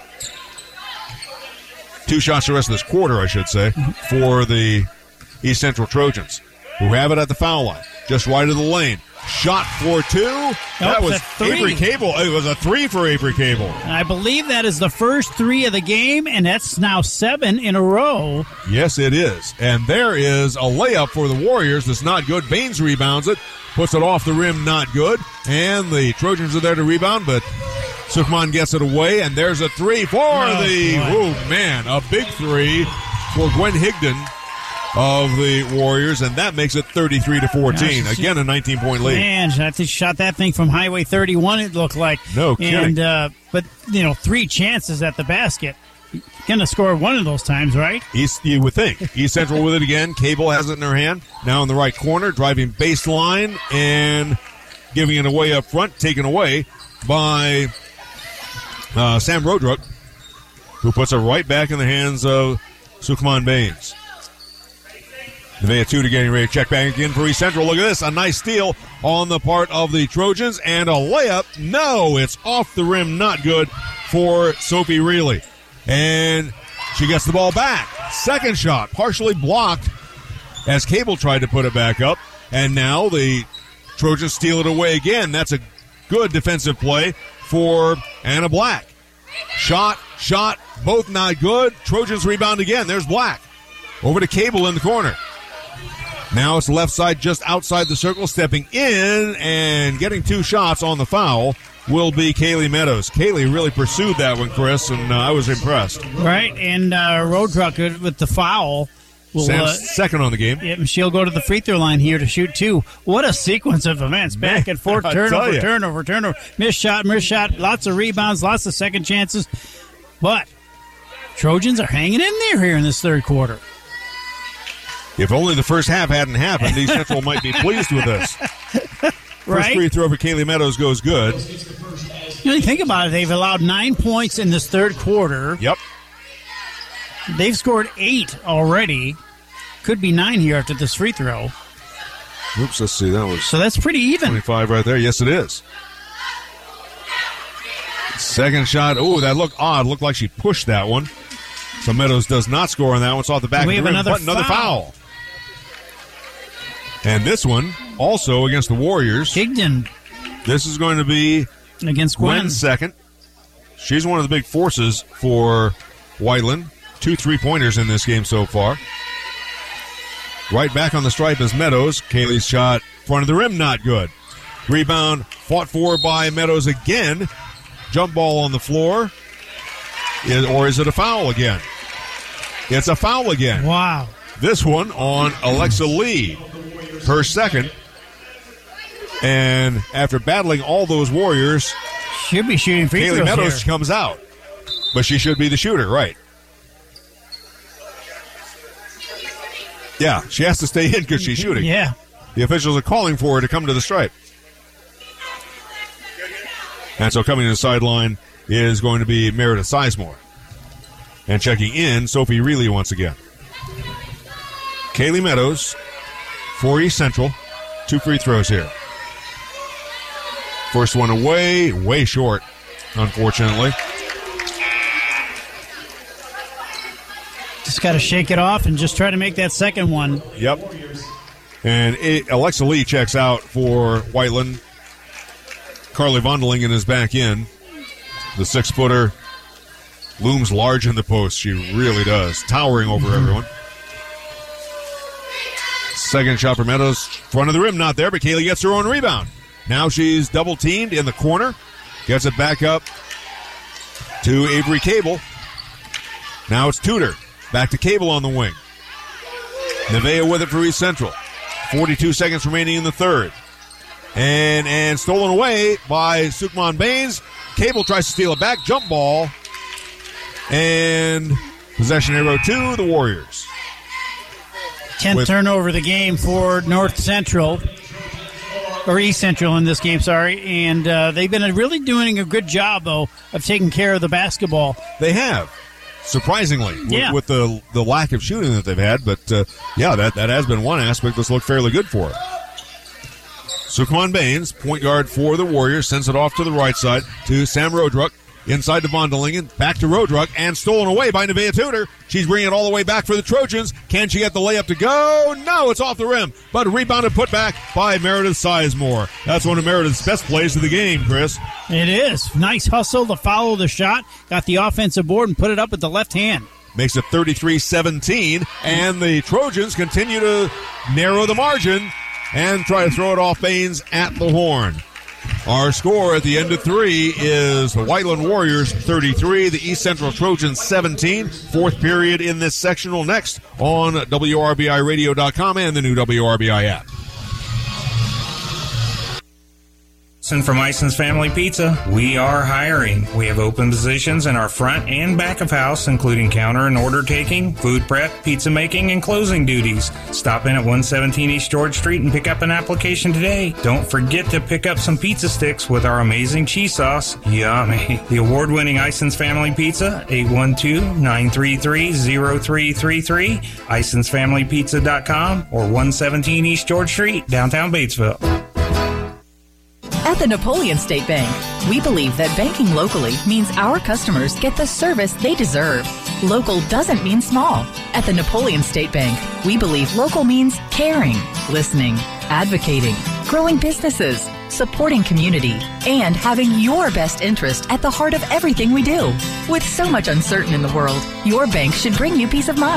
[SPEAKER 2] two shots the rest of this quarter, I should say, for the East Central Trojans, who have it at the foul line, just wide of the lane. Shot for two. That was
[SPEAKER 3] it's a three.
[SPEAKER 2] Avery Cable. It was a three for Avery Cable.
[SPEAKER 3] I believe that is the first three of the game, and that's now seven in a row.
[SPEAKER 2] Yes, it is. And there is a layup for the Warriors that's not good. Baines rebounds it, puts it off the rim, not good. And the Trojans are there to rebound, but Sukman gets it away, and there's a three for
[SPEAKER 3] Oh,
[SPEAKER 2] the,
[SPEAKER 3] boy.
[SPEAKER 2] oh man, a big three for Gwen Higdon of the Warriors, and that makes it thirty-three to fourteen.
[SPEAKER 3] Gosh,
[SPEAKER 2] Again, a nineteen-point lead.
[SPEAKER 3] Man, I think she shot that thing from Highway thirty-one, it looked like.
[SPEAKER 2] No kidding.
[SPEAKER 3] And, uh, but, you know, three chances at the basket. Going to score one of those times, right?
[SPEAKER 2] East, you would think. East Central with it again. Cable has it in her hand. Now in the right corner, driving baseline and giving it away up front, taken away by uh, Sam Rodruck, who puts it right back in the hands of Sukman Baines. Nevaeh Tudor getting ready to check back again for East Central. Look at this, a nice steal on the part of the Trojans, and a layup. No, it's off the rim, not good for Sophie Reilly. And she gets the ball back. Second shot, partially blocked as Cable tried to put it back up. And now the Trojans steal it away again. That's a good defensive play for Anna Black. Shot, shot, both not good. Trojans rebound again. There's Black. Over to Cable in the corner. Now it's left side just outside the circle. Stepping in and getting two shots on the foul will be Kaylee Meadows. Kaylee really pursued that one, Chris, and uh, I was impressed.
[SPEAKER 3] Right, and uh, Roadruck with the foul. Will,
[SPEAKER 2] Sam's
[SPEAKER 3] uh,
[SPEAKER 2] second on the game.
[SPEAKER 3] Yeah, and she'll go to the free throw line here to shoot two. What a sequence of events. Back and forth, turnover, turnover, turnover. Missed shot, missed shot. Lots of rebounds, lots of second chances. But Trojans are hanging in there here in this third quarter.
[SPEAKER 2] If only the first half hadn't happened, East Central might be pleased with this.
[SPEAKER 3] Right?
[SPEAKER 2] First free throw for Kaylee Meadows goes good.
[SPEAKER 3] You know, you think about it, they've allowed nine points in this third quarter.
[SPEAKER 2] Yep.
[SPEAKER 3] They've scored eight already. Could be nine here after this free throw.
[SPEAKER 2] Oops, let's see. That was
[SPEAKER 3] so that's pretty even.
[SPEAKER 2] twenty-five right there. Yes, it is. Second shot. Oh, that looked odd. Looked like she pushed that one. So Meadows does not score on that one. It's off the back
[SPEAKER 3] and we
[SPEAKER 2] of the
[SPEAKER 3] have
[SPEAKER 2] rim.
[SPEAKER 3] Another,
[SPEAKER 2] but
[SPEAKER 3] foul.
[SPEAKER 2] another foul. And this one also against the Warriors.
[SPEAKER 3] Kigden.
[SPEAKER 2] This is going to be
[SPEAKER 3] against Gwen.
[SPEAKER 2] Gwen second. She's one of the big forces for Whiteland. Two three-pointers in this game so far. Right back on the stripe is Meadows. Kaylee's shot, front of the rim, not good. Rebound fought for by Meadows again. Jump ball on the floor. Is, or is it a foul again? It's a foul again.
[SPEAKER 3] Wow.
[SPEAKER 2] This one on Alexa Lee. Her second. And after battling all those Warriors,
[SPEAKER 3] should be shooting free throws
[SPEAKER 2] Kaylee Meadows
[SPEAKER 3] here.
[SPEAKER 2] comes out. But she should be the shooter, right? Yeah, she has to stay in because she's shooting.
[SPEAKER 3] Yeah.
[SPEAKER 2] The officials are calling for her to come to the stripe. And so coming to the sideline is going to be Meredith Sizemore. And checking in, Sophie Reilly once again. Kaylee Meadows for East Central. Two free throws here. First one away, way short, unfortunately.
[SPEAKER 3] Just got to shake it off and just try to make that second one.
[SPEAKER 2] Yep. And it, Alexa Lee checks out for Whiteland. Carly Vondelingen is back in. The six-footer looms large in the post. She really does. Towering over mm-hmm. everyone. Second shot for Meadows. Front of the rim, not there, but Kaylee gets her own rebound. Now she's double-teamed in the corner. Gets it back up to Avery Cable. Now it's Tudor. Back to Cable on the wing. Nevaeh with it for East Central. forty-two seconds remaining in the third. And and stolen away by Sukman Baines. Cable tries to steal it back. Jump ball. And possession arrow to the Warriors.
[SPEAKER 3] tenth
[SPEAKER 2] With,
[SPEAKER 3] turnover of the game for North Central. Or East Central in this game, sorry. And uh, they've been really doing a good job, though, of taking care of the basketball.
[SPEAKER 2] They have. Surprisingly,
[SPEAKER 3] yeah.
[SPEAKER 2] with, with the the lack of shooting that they've had. But, uh, yeah, that, that has been one aspect that's looked fairly good for it. Sukman Baines, point guard for the Warriors, sends it off to the right side to Sam Rodruck. Inside to Vondelingen, back to Rodruck, and stolen away by Nevaeh Tudor. She's bringing it all the way back for the Trojans. Can she get the layup to go? No, it's off the rim, but rebounded put back by Meredith Sizemore. That's one of Meredith's best plays of the game, Chris.
[SPEAKER 3] It is. Nice hustle to follow the shot. Got the offensive board and put it up with the left hand.
[SPEAKER 2] Makes it thirty-three seventeen, and the Trojans continue to narrow the margin and try to throw it off Baines at the horn. Our score at the end of three is the Whiteland Warriors thirty-three, the East Central Trojans seventeen. Fourth period in this sectional next on W R B I radio dot com and the new W R B I app.
[SPEAKER 7] From Ison's Family Pizza, we are hiring. We have open positions in our front and back of house, including counter and order taking, food prep, pizza making, and closing duties. Stop in at one seventeen East George Street and pick up an application today. Don't forget to pick up some pizza sticks with our amazing cheese sauce. Yummy. The award-winning Ison's Family Pizza, eight one two, nine three three, zero three three three, isons family pizza dot com, or one seventeen East George Street, downtown Batesville.
[SPEAKER 8] At the Napoleon State Bank, we believe that banking locally means our customers get the service they deserve. Local doesn't mean small. At the Napoleon State Bank, we believe local means caring, listening, advocating, growing businesses, supporting community, and having your best interest at the heart of everything we do. With so much uncertain in the world, your bank should bring you peace of mind.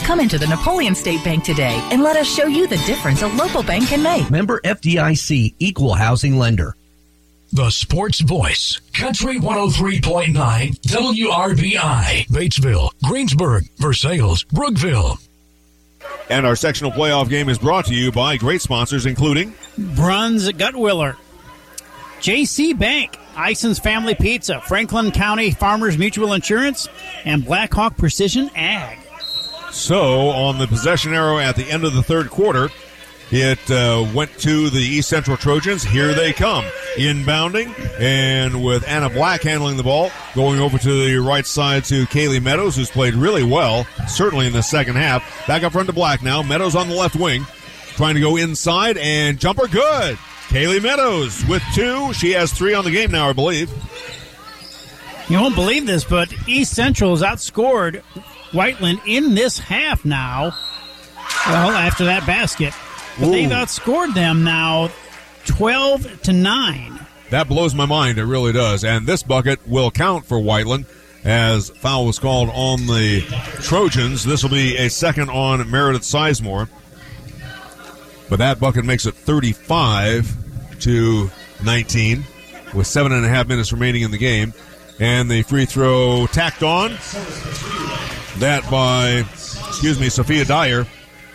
[SPEAKER 8] Come into the Napoleon State Bank today and let us show you the difference a local bank can make.
[SPEAKER 9] Member F D I C, Equal Housing Lender.
[SPEAKER 1] The Sports Voice, Country one oh three point nine, W R B I, Batesville, Greensburg, Versailles, Brookville.
[SPEAKER 2] And our sectional playoff game is brought to you by great sponsors, including
[SPEAKER 3] Bruns Gutwiller, J C Bank, Ison's Family Pizza, Franklin County Farmers Mutual Insurance, and Blackhawk Precision Ag.
[SPEAKER 2] So, on the possession arrow at the end of the third quarter, it uh, went to the East Central Trojans. Here they come, inbounding, and with Anna Black handling the ball, going over to the right side to Kaylee Meadows, who's played really well, certainly in the second half. Back up front to Black now. Meadows on the left wing, trying to go inside, and jumper good. Kaylee Meadows with two. She has three on the game now, I believe.
[SPEAKER 3] You won't believe this, but East Central has outscored Whiteland in this half now. Well, after that basket. But Ooh. They've outscored them now twelve to nine.
[SPEAKER 2] That blows my mind. It really does. And this bucket will count for Whiteland as foul was called on the Trojans. This will be a second on Meredith Sizemore. But that bucket makes it thirty-five to nineteen with seven and a half minutes remaining in the game. And the free throw tacked on. That by, excuse me, Sophia Dyer.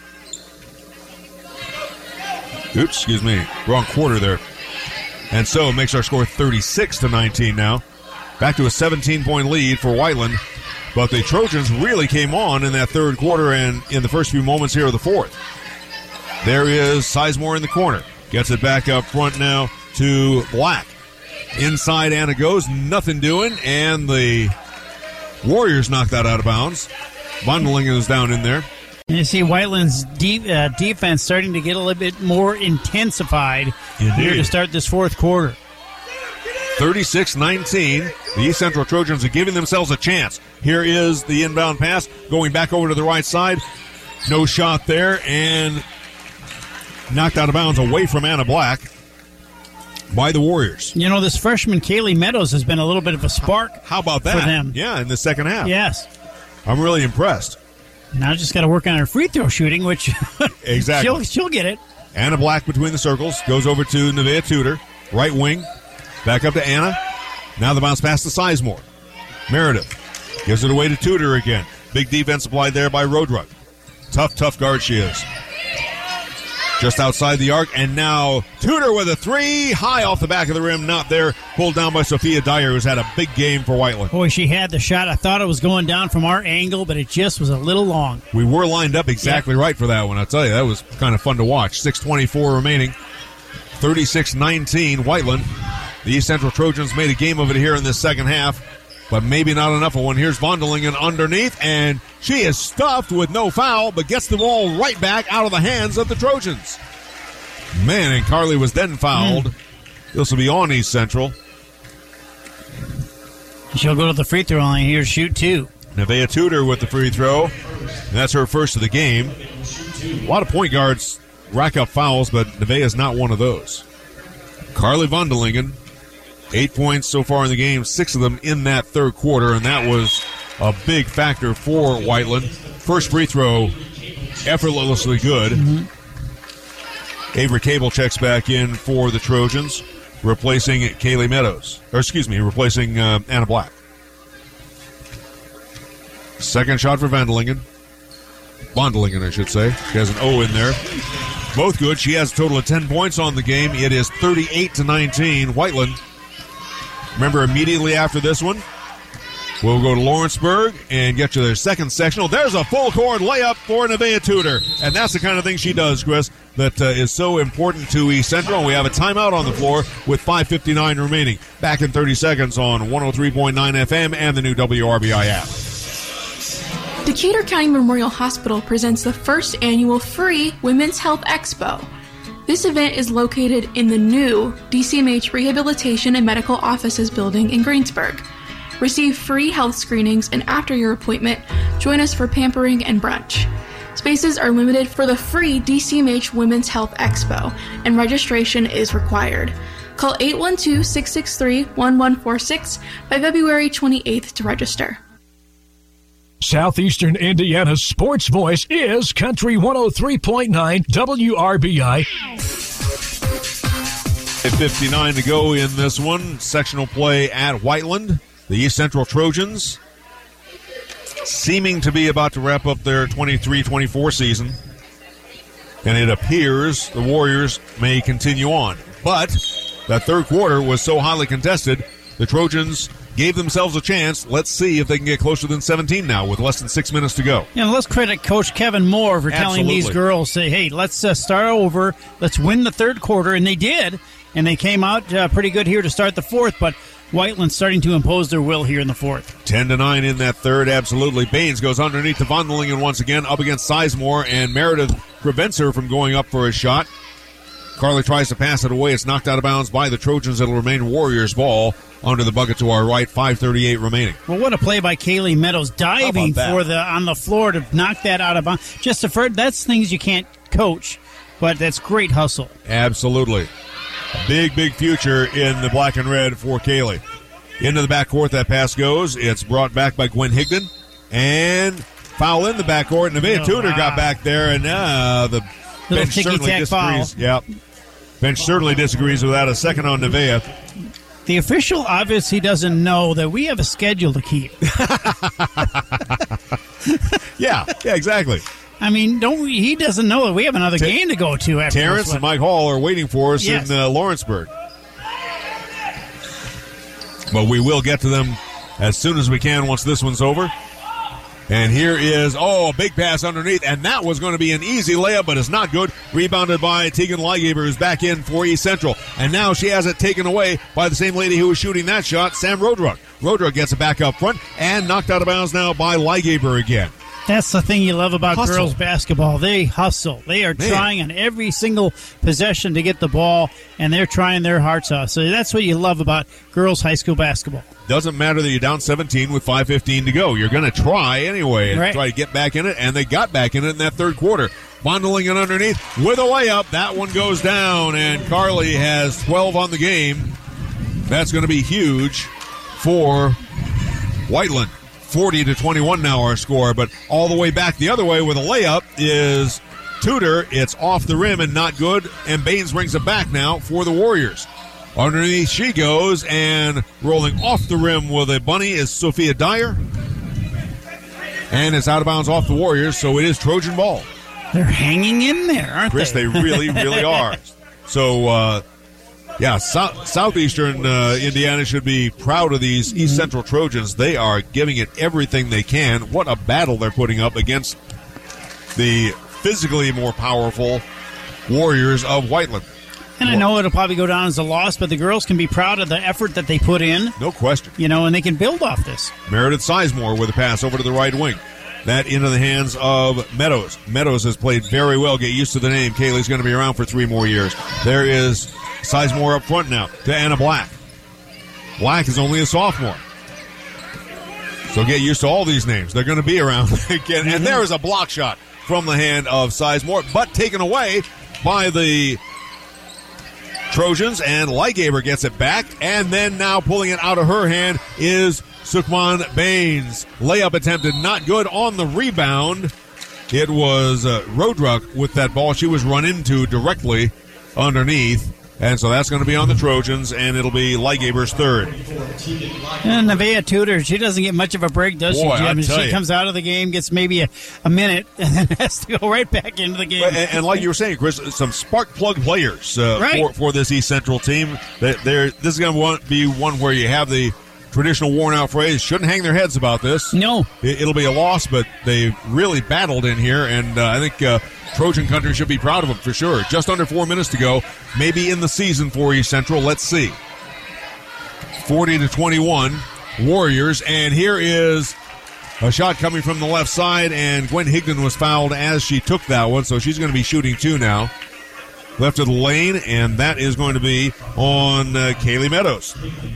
[SPEAKER 2] Oops, excuse me, wrong quarter there. And so it makes our score thirty-six to nineteen now. Back to a seventeen-point lead for Whiteland. But the Trojans really came on in that third quarter and in the first few moments here of the fourth. There is Sizemore in the corner. Gets it back up front now to Black. Inside Anna goes, nothing doing, and the Warriors knock that out of bounds. Bundling is down in there.
[SPEAKER 3] And you see Whiteland's deep, uh, defense starting to get a little bit more intensified Indeed. Here to start this fourth quarter.
[SPEAKER 2] thirty-six nineteen. The East Central Trojans are giving themselves a chance. Here is the inbound pass going back over to the right side. No shot there, and knocked out of bounds away from Anna Black by the Warriors.
[SPEAKER 3] You know, this freshman Kaylee Meadows has been a little bit of a spark.
[SPEAKER 2] How about that?
[SPEAKER 3] For them.
[SPEAKER 2] Yeah, in the second half.
[SPEAKER 3] Yes.
[SPEAKER 2] I'm really impressed.
[SPEAKER 3] Now just got to work on her free throw shooting, which
[SPEAKER 2] exactly
[SPEAKER 3] she'll, she'll get it.
[SPEAKER 2] Anna Black between the circles, goes over to Nevaeh Tudor, right wing, back up to Anna. Now the bounce pass to Sizemore. Meredith gives it away to Tudor again. Big defense applied there by Rodrug. Tough, tough guard she is. Just outside the arc, and now Tudor with a three, high off the back of the rim, not there. Pulled down by Sophia Dyer, who's had a big game for Whiteland.
[SPEAKER 3] Boy, she had the shot. I thought it was going down from our angle, but it just was a little long.
[SPEAKER 2] We were lined up exactly yep. right for that one. I'll tell you, that was kind of fun to watch. six twenty-four remaining. thirty-six nineteen, Whiteland. The East Central Trojans made a game of it here in this second half, but maybe not enough of one. Here's Vondelingen underneath, and she is stuffed with no foul, but gets the ball right back out of the hands of the Trojans. Man, and Carly was then fouled. Mm. This will be on East Central.
[SPEAKER 3] She'll go to the free throw line here to shoot two.
[SPEAKER 2] Nevaeh Tudor with the free throw. And that's her first of the game. A lot of point guards rack up fouls, but Nevaeh is not one of those. Carly Vondelingen, eight points so far in the game, six of them in that third quarter, and that was a big factor for Whiteland. First free throw, effortlessly good. Mm-hmm. Avery Cable checks back in for the Trojans, replacing Kaylee Meadows. Or excuse me, replacing uh, Anna Black. Second shot for Vondelingen. Vondelingen, I should say. She has an O in there. Both good. She has a total of ten points on the game. It is thirty-eight to nineteen. Whiteland. Remember, immediately after this one, we'll go to Lawrenceburg and get to their second sectional. There's a full court layup for Nevaeh Tudor. And that's the kind of thing she does, Chris, that uh, is so important to East Central. And we have a timeout on the floor with five fifty-nine remaining. Back in thirty seconds on one oh three point nine F M and the new W R B I app.
[SPEAKER 10] Decatur County Memorial Hospital presents the first annual free Women's Health Expo. This event is located in the new D C M H Rehabilitation and Medical Offices building in Greensburg. Receive free health screenings, and after your appointment, join us for pampering and brunch. Spaces are limited for the free D C M H Women's Health Expo, and registration is required. Call eight one two, six six three, one one four six by February twenty-eighth to register.
[SPEAKER 1] Southeastern Indiana's sports voice is Country one oh three point nine W R B I.
[SPEAKER 2] fifty-nine to go in this one. Sectional play at Whiteland. The East Central Trojans seeming to be about to wrap up their twenty-three twenty-four season. And it appears the Warriors may continue on. But that third quarter was so highly contested, the Trojans gave themselves a chance. Let's see if they can get closer than seventeen now with less than six minutes to go.
[SPEAKER 3] And let's credit Coach Kevin Moore for telling
[SPEAKER 2] Absolutely.
[SPEAKER 3] these girls, say, hey, let's uh, start over. Let's win the third quarter. And they did. And they came out uh, pretty good here to start the fourth. But Whiteland's starting to impose their will here in the fourth.
[SPEAKER 2] ten to nine in that third, absolutely. Baines goes underneath to Vondelingen once again, up against Sizemore, and Meredith prevents her from going up for a shot. Carly tries to pass it away. It's knocked out of bounds by the Trojans. It'll remain Warriors ball under the bucket to our right. five thirty-eight remaining.
[SPEAKER 3] Well, what a play by Kaylee Meadows, diving for the on the floor to knock that out of bounds. Just a first, that's things you can't coach, but that's great hustle.
[SPEAKER 2] Absolutely. Big, big future in the black and red for Kaylee. Into the backcourt, that pass goes. It's brought back by Gwen Higdon. And foul in the backcourt. Nevaeh
[SPEAKER 3] Oh,
[SPEAKER 2] Tudor
[SPEAKER 3] wow.
[SPEAKER 2] got back there, and uh, the
[SPEAKER 3] Little
[SPEAKER 2] bench certainly
[SPEAKER 3] ticky-tack
[SPEAKER 2] disagrees.
[SPEAKER 3] foul.
[SPEAKER 2] Yep. Bench certainly disagrees with that. A second on Nevaeh.
[SPEAKER 3] The official obviously doesn't know that we have a schedule to keep.
[SPEAKER 2] Yeah, yeah, exactly.
[SPEAKER 3] I mean, don't we, he doesn't know that we have another
[SPEAKER 2] Ta-
[SPEAKER 3] game to go to after
[SPEAKER 2] Terrence
[SPEAKER 3] this
[SPEAKER 2] and
[SPEAKER 3] one.
[SPEAKER 2] Mike Hall are waiting for us
[SPEAKER 3] Yes.
[SPEAKER 2] in uh, Lawrenceburg. But we will get to them as soon as we can once this one's over. And here is, oh, a big pass underneath, and that was going to be an easy layup, but it's not good. Rebounded by Tegan Leigaber, who's back in for East Central. And now she has it taken away by the same lady who was shooting that shot, Sam Rodruck. Rodruck gets it back up front and knocked out of bounds now by Leigaber again.
[SPEAKER 3] That's the thing you love about
[SPEAKER 2] Hustle.
[SPEAKER 3] girls basketball. They hustle. They are
[SPEAKER 2] Man.
[SPEAKER 3] trying on every single possession to get the ball, and they're trying their hearts out. So that's what you love about girls high school basketball.
[SPEAKER 2] Doesn't matter that you're down seventeen with five fifteen to go. You're going to try anyway and
[SPEAKER 3] Right.
[SPEAKER 2] try to get back in it, and they got back in it in that third quarter. Bundling it underneath with a layup. That one goes down, and Carly has twelve on the game. That's going to be huge for Whiteland. forty to twenty-one now our score, but all the way back the other way with a layup is Tudor. It's off the rim and not good, and Baines brings it back now for the Warriors. Underneath she goes, and rolling off the rim with a bunny is Sophia Dyer. And it's out of bounds off the Warriors, so it is Trojan ball.
[SPEAKER 3] They're hanging in there, aren't
[SPEAKER 2] Chris,
[SPEAKER 3] they?
[SPEAKER 2] they really, really are. So, uh, yeah, so- Southeastern uh, Indiana should be proud of these East Central Trojans. They are giving it everything they can. What a battle they're putting up against the physically more powerful Warriors of Whiteland.
[SPEAKER 3] And I know it'll probably go down as a loss, but the girls can be proud of the effort that they put in.
[SPEAKER 2] No question.
[SPEAKER 3] You know, and they can build off this.
[SPEAKER 2] Meredith Sizemore with a pass over to the right wing. That into the hands of Meadows. Meadows has played very well. Get used to the name. Kaylee's going to be around for three more years. There is Sizemore up front now to Anna Black. Black is only a sophomore. So get used to all these names. They're going to be around again. And there is a block shot from the hand of Sizemore, but taken away by the Trojans, and Leigaber gets it back, and then now pulling it out of her hand is Sukman Baines. Layup attempted, not good on the rebound. It was uh, Rodruck with that ball. She was run into directly underneath, and so that's going to be on the Trojans, and it'll be Leigaber's third.
[SPEAKER 3] And Nevaeh Tudor, she doesn't get much of a break, does
[SPEAKER 2] Boy,
[SPEAKER 3] she,
[SPEAKER 2] I
[SPEAKER 3] Jim?
[SPEAKER 2] tell
[SPEAKER 3] She
[SPEAKER 2] you.
[SPEAKER 3] comes out of the game, gets maybe a, a minute, and then has to go right back into the game.
[SPEAKER 2] And, and like you were saying, Chris, some spark plug players uh,
[SPEAKER 3] Right.
[SPEAKER 2] for, for this East Central team. They- They're, this is going to be one where you have the traditional worn-out phrase, shouldn't hang their heads about this.
[SPEAKER 3] No.
[SPEAKER 2] It, it'll be a loss, but they really battled in here, and uh, I think uh, Trojan country should be proud of them for sure. Just under four minutes to go, maybe in the season for East Central. Let's see. forty to twenty-one, Warriors, and here is a shot coming from the left side, and Gwen Higdon was fouled as she took that one, so she's going to be shooting two now. Left of the lane, and that is going to be on uh, Kaylee Meadows.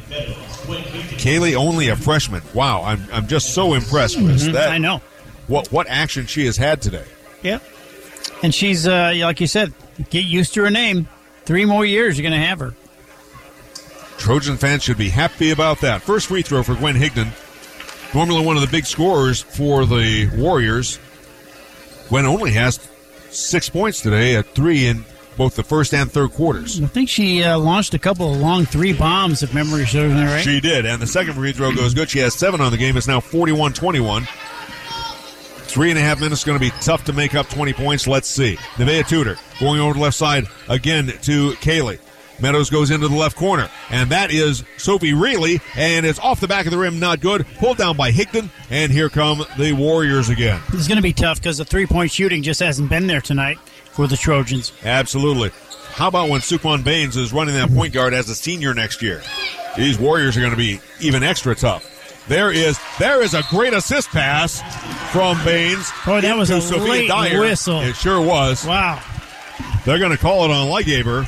[SPEAKER 2] Kaylee, only a freshman. Wow, I'm I'm just so impressed, Chris.
[SPEAKER 3] Mhm,
[SPEAKER 2] that,
[SPEAKER 3] I know.
[SPEAKER 2] What what action she has had today.
[SPEAKER 3] Yeah. And she's, uh, like you said, get used to her name. Three more years, you're going to have her.
[SPEAKER 2] Trojan fans should be happy about that. First free throw for Gwen Higdon. normally one of the big scorers for the Warriors. Gwen only has six points today at three in both the first and third quarters.
[SPEAKER 3] I think she uh, launched a couple of long three bombs, if memory serves me right.
[SPEAKER 2] She did, and the second free throw goes good. She has seven on the game. It's now forty-one twenty-one. Three and a half minutes going to be tough to make up twenty points. Let's see. Nevaeh Tudor going over the left side again to Kaylee. Meadows goes into the left corner, and that is Sophie Reilly, and it's off the back of the rim, not good. Pulled down by Higdon, and here come the Warriors again.
[SPEAKER 3] It's going to be tough because the three-point shooting just hasn't been there tonight for the Trojans.
[SPEAKER 2] Absolutely. How about when Sukman Baines is running that point guard as a senior next year? These Warriors are going to be even extra tough. There is there is a great assist pass from Baines.
[SPEAKER 3] Boy, that was a
[SPEAKER 2] Sophia
[SPEAKER 3] late
[SPEAKER 2] Dyer.
[SPEAKER 3] whistle.
[SPEAKER 2] It sure was.
[SPEAKER 3] Wow.
[SPEAKER 2] They're going to call it on Legaber.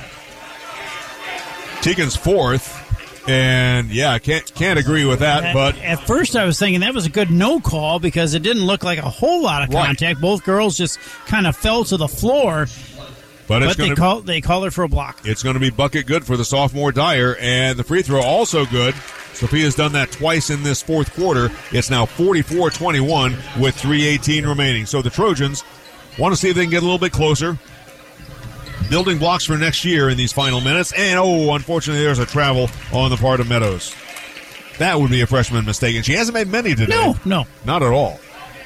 [SPEAKER 2] Teagan's fourth. And, yeah, can't can't agree with that.
[SPEAKER 3] At,
[SPEAKER 2] but
[SPEAKER 3] at first I was thinking that was a good no call because it didn't look like a whole lot of
[SPEAKER 2] Right.
[SPEAKER 3] contact. Both girls just kind of fell to the floor.
[SPEAKER 2] But, it's
[SPEAKER 3] But they
[SPEAKER 2] gonna,
[SPEAKER 3] call they call it for a block.
[SPEAKER 2] It's going to be bucket good for the sophomore Dyer. And the free throw also good. Sophia's done that twice in this fourth quarter. It's now forty-four twenty-one with three eighteen remaining. So the Trojans want to see if they can get a little bit closer. Building blocks for next year in these final minutes. And, oh, unfortunately, there's a travel on the part of Meadows. That would be a freshman mistake. And she hasn't made many today.
[SPEAKER 3] No, no.
[SPEAKER 2] Not at all.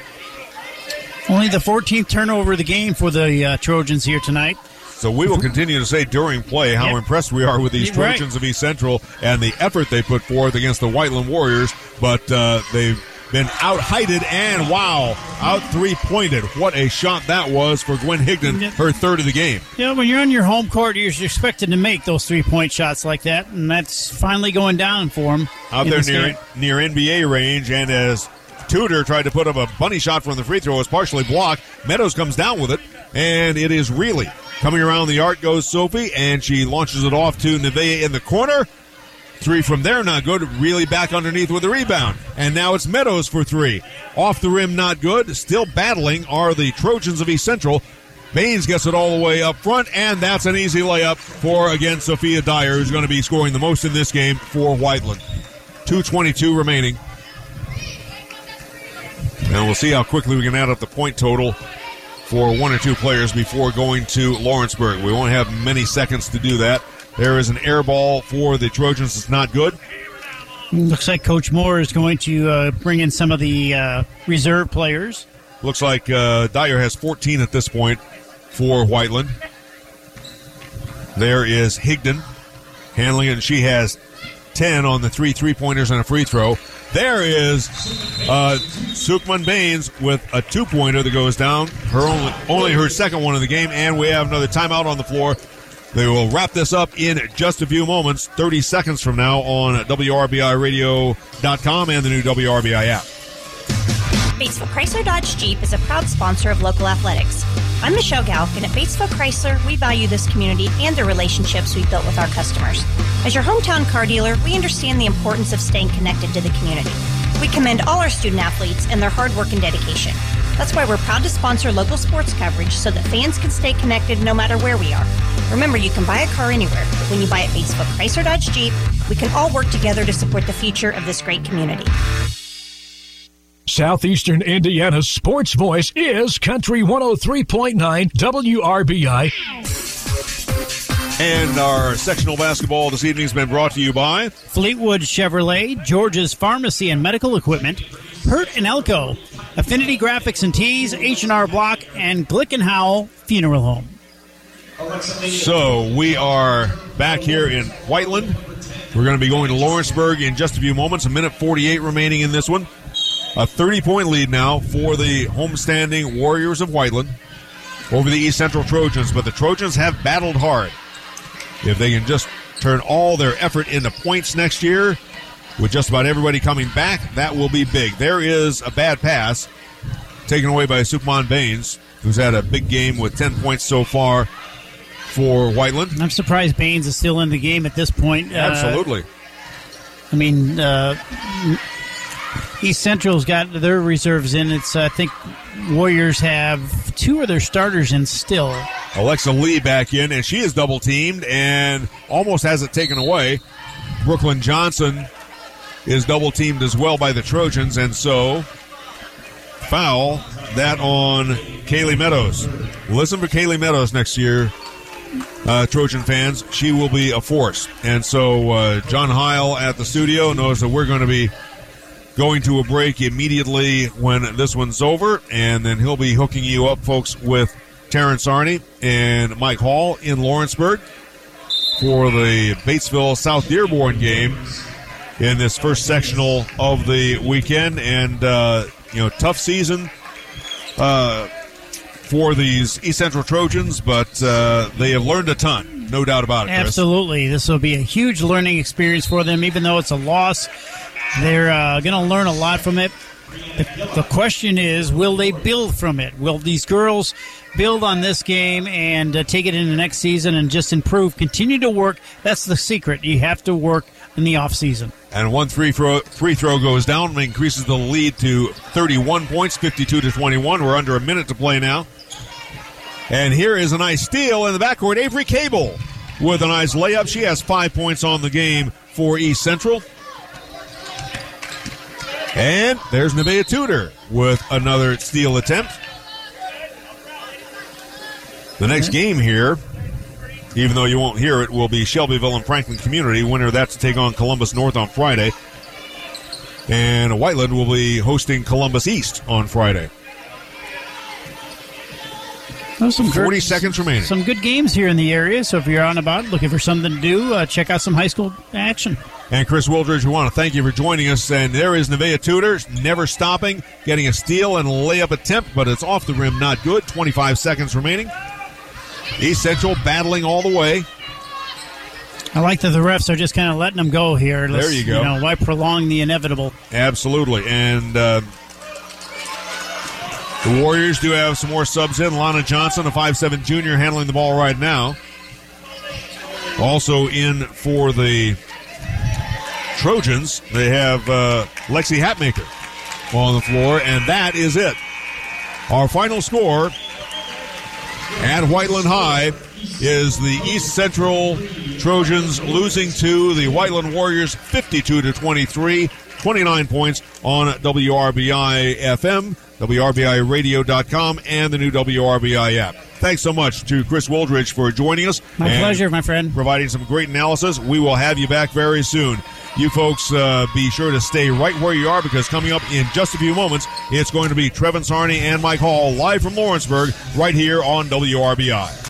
[SPEAKER 3] Only the fourteenth turnover of the game for the uh, Trojans here tonight.
[SPEAKER 2] So we will continue to say during play how
[SPEAKER 3] Yep.
[SPEAKER 2] impressed we are with these
[SPEAKER 3] Right.
[SPEAKER 2] Trojans of East Central and the effort they put forth against the Whiteland Warriors. But uh, they've been out-heighted and, wow, out three-pointed. What a shot that was for Gwen Higdon, her third of the game.
[SPEAKER 3] You know, when you're on your home court, you're expected to make those three-point shots like that, and that's finally going down for them.
[SPEAKER 2] Out there near near N B A range, and as Tudor tried to put up a bunny shot from the free throw, was partially blocked. Meadows comes down with it, and it is Reilly. Coming around the arc goes Sophie, and she launches it off to Nevaeh in the corner. Three from there, not good. Reilly back underneath with a rebound. And now it's Meadows for three. Off the rim, not good. Still battling are the Trojans of East Central. Baines gets it all the way up front, and that's an easy layup for, again, Sophia Dyer, who's going to be scoring the most in this game for Whiteland. two twenty-two remaining. And we'll see how quickly we can add up the point total for one or two players before going to Lawrenceburg. We won't have many seconds to do that. There is an air ball for the Trojans. It's not good.
[SPEAKER 3] Looks like Coach Moore is going to uh, bring in some of the uh, reserve players.
[SPEAKER 2] Looks like uh, Dyer has fourteen at this point for Whiteland. There is Higdon handling it, and she has ten on the three three-pointers and a free throw. There is uh, Sukman Baines with a two-pointer that goes down. Her only, only her second one of the game, and we have another timeout on the floor. They will wrap this up in just a few moments, thirty seconds from now on W R B I radio dot com and the new W R B I app.
[SPEAKER 11] Batesville Chrysler Dodge Jeep is a proud sponsor of local athletics. I'm Michelle Galk, and at Batesville Chrysler, we value this community and the relationships we've built with our customers. As your hometown car dealer, we understand the importance of staying connected to the community. We commend all our student athletes and their hard work and dedication. That's why we're proud to sponsor local sports coverage so that fans can stay connected no matter where we are. Remember, you can buy a car anywhere, but when you buy at Batesville Chrysler Dodge Jeep, we can all work together to support the future of this great community.
[SPEAKER 1] Southeastern Indiana's sports voice is Country one oh three point nine W R B I.
[SPEAKER 2] And our sectional basketball this evening has been brought to you by
[SPEAKER 3] Fleetwood Chevrolet, George's Pharmacy and Medical Equipment, Hurt and Elko, Affinity Graphics and Tees, H and R Block, and Glickenhowell Funeral Home.
[SPEAKER 2] So we are back here in Whiteland. We're going to be going to Lawrenceburg in just a few moments. A minute forty-eight remaining in this one. A thirty-point lead now for the homestanding Warriors of Whiteland over the East Central Trojans. But the Trojans have battled hard. If they can just turn all their effort into points next year, with just about everybody coming back, that will be big. There is a bad pass taken away by Sukman Baines, who's had a big game with ten points so far for Whiteland.
[SPEAKER 3] I'm surprised Baines is still in the game at this point.
[SPEAKER 2] Absolutely.
[SPEAKER 3] Uh, I mean, uh, East Central's got their reserves in. It's uh, I think Warriors have two of their starters in still.
[SPEAKER 2] Alexa Lee back in, and she is double-teamed and almost has it taken away. Brooklyn Johnson is double teamed as well by the Trojans, and so foul that on Kaylee Meadows. Listen for Kaylee Meadows next year, uh, Trojan fans. She will be a force. And so uh, John Heil at the studio knows that we're going to be going to a break immediately when this one's over, and then he'll be hooking you up, folks, with Terrence Arney and Mike Hall in Lawrenceburg for the Batesville South Dearborn game in this first sectional of the weekend. And, uh, you know, tough season uh, for these East Central Trojans, but uh, they have learned a ton, no doubt about it, Chris.
[SPEAKER 3] Absolutely. This will be a huge learning experience for them, even though it's a loss. They're uh, going to learn a lot from it. The, the question is, will they build from it? Will these girls build on this game and uh, take it into next season and just improve, continue to work? That's the secret. You have to work in the offseason.
[SPEAKER 2] And one free throw, free throw goes down and increases the lead to thirty-one points, fifty-two to twenty-one. We're under a minute to play now. And here is a nice steal in the backcourt. Avery Cable with a nice layup. She has five points on the game for East Central. And there's Nevaeh Tudor with another steal attempt. The next game here, even though you won't hear it, will be Shelbyville and Franklin Community. Winner that's to take on Columbus North on Friday. And Whiteland will be hosting Columbus East on Friday.
[SPEAKER 3] Well, some
[SPEAKER 2] forty
[SPEAKER 3] good,
[SPEAKER 2] seconds remaining.
[SPEAKER 3] Some good games here in the area, so if you're on about looking for something to do, uh, check out some high school action.
[SPEAKER 2] And Chris Wildridge, we want to thank you for joining us. And there is Nevaeh Tudor, never stopping, getting a steal and a layup attempt, but it's off the rim, not good. twenty-five seconds remaining. East Central battling all the way.
[SPEAKER 3] I like that the refs are just kind of letting them go here. Let's,
[SPEAKER 2] there you go.
[SPEAKER 3] You know, why prolong the inevitable?
[SPEAKER 2] Absolutely. And uh, the Warriors do have some more subs in. Lana Johnson, a five seven junior, handling the ball right now. Also in for the Trojans, they have uh, Lexi Hatmaker on the floor, and that is it. Our final score at Whiteland High is the East Central Trojans losing to the Whiteland Warriors fifty-two to twenty-three, twenty-nine points on W R B I F M, W R B I radio dot com, and the new W R B I app. Thanks so much to Chris Wildridge for joining us.
[SPEAKER 3] My pleasure, my friend.
[SPEAKER 2] Providing some great analysis. We will have you back very soon. You folks uh, be sure to stay right where you are, because coming up in just a few moments, it's going to be Trevin Sarney and Mike Hall live from Lawrenceburg right here on W R B I.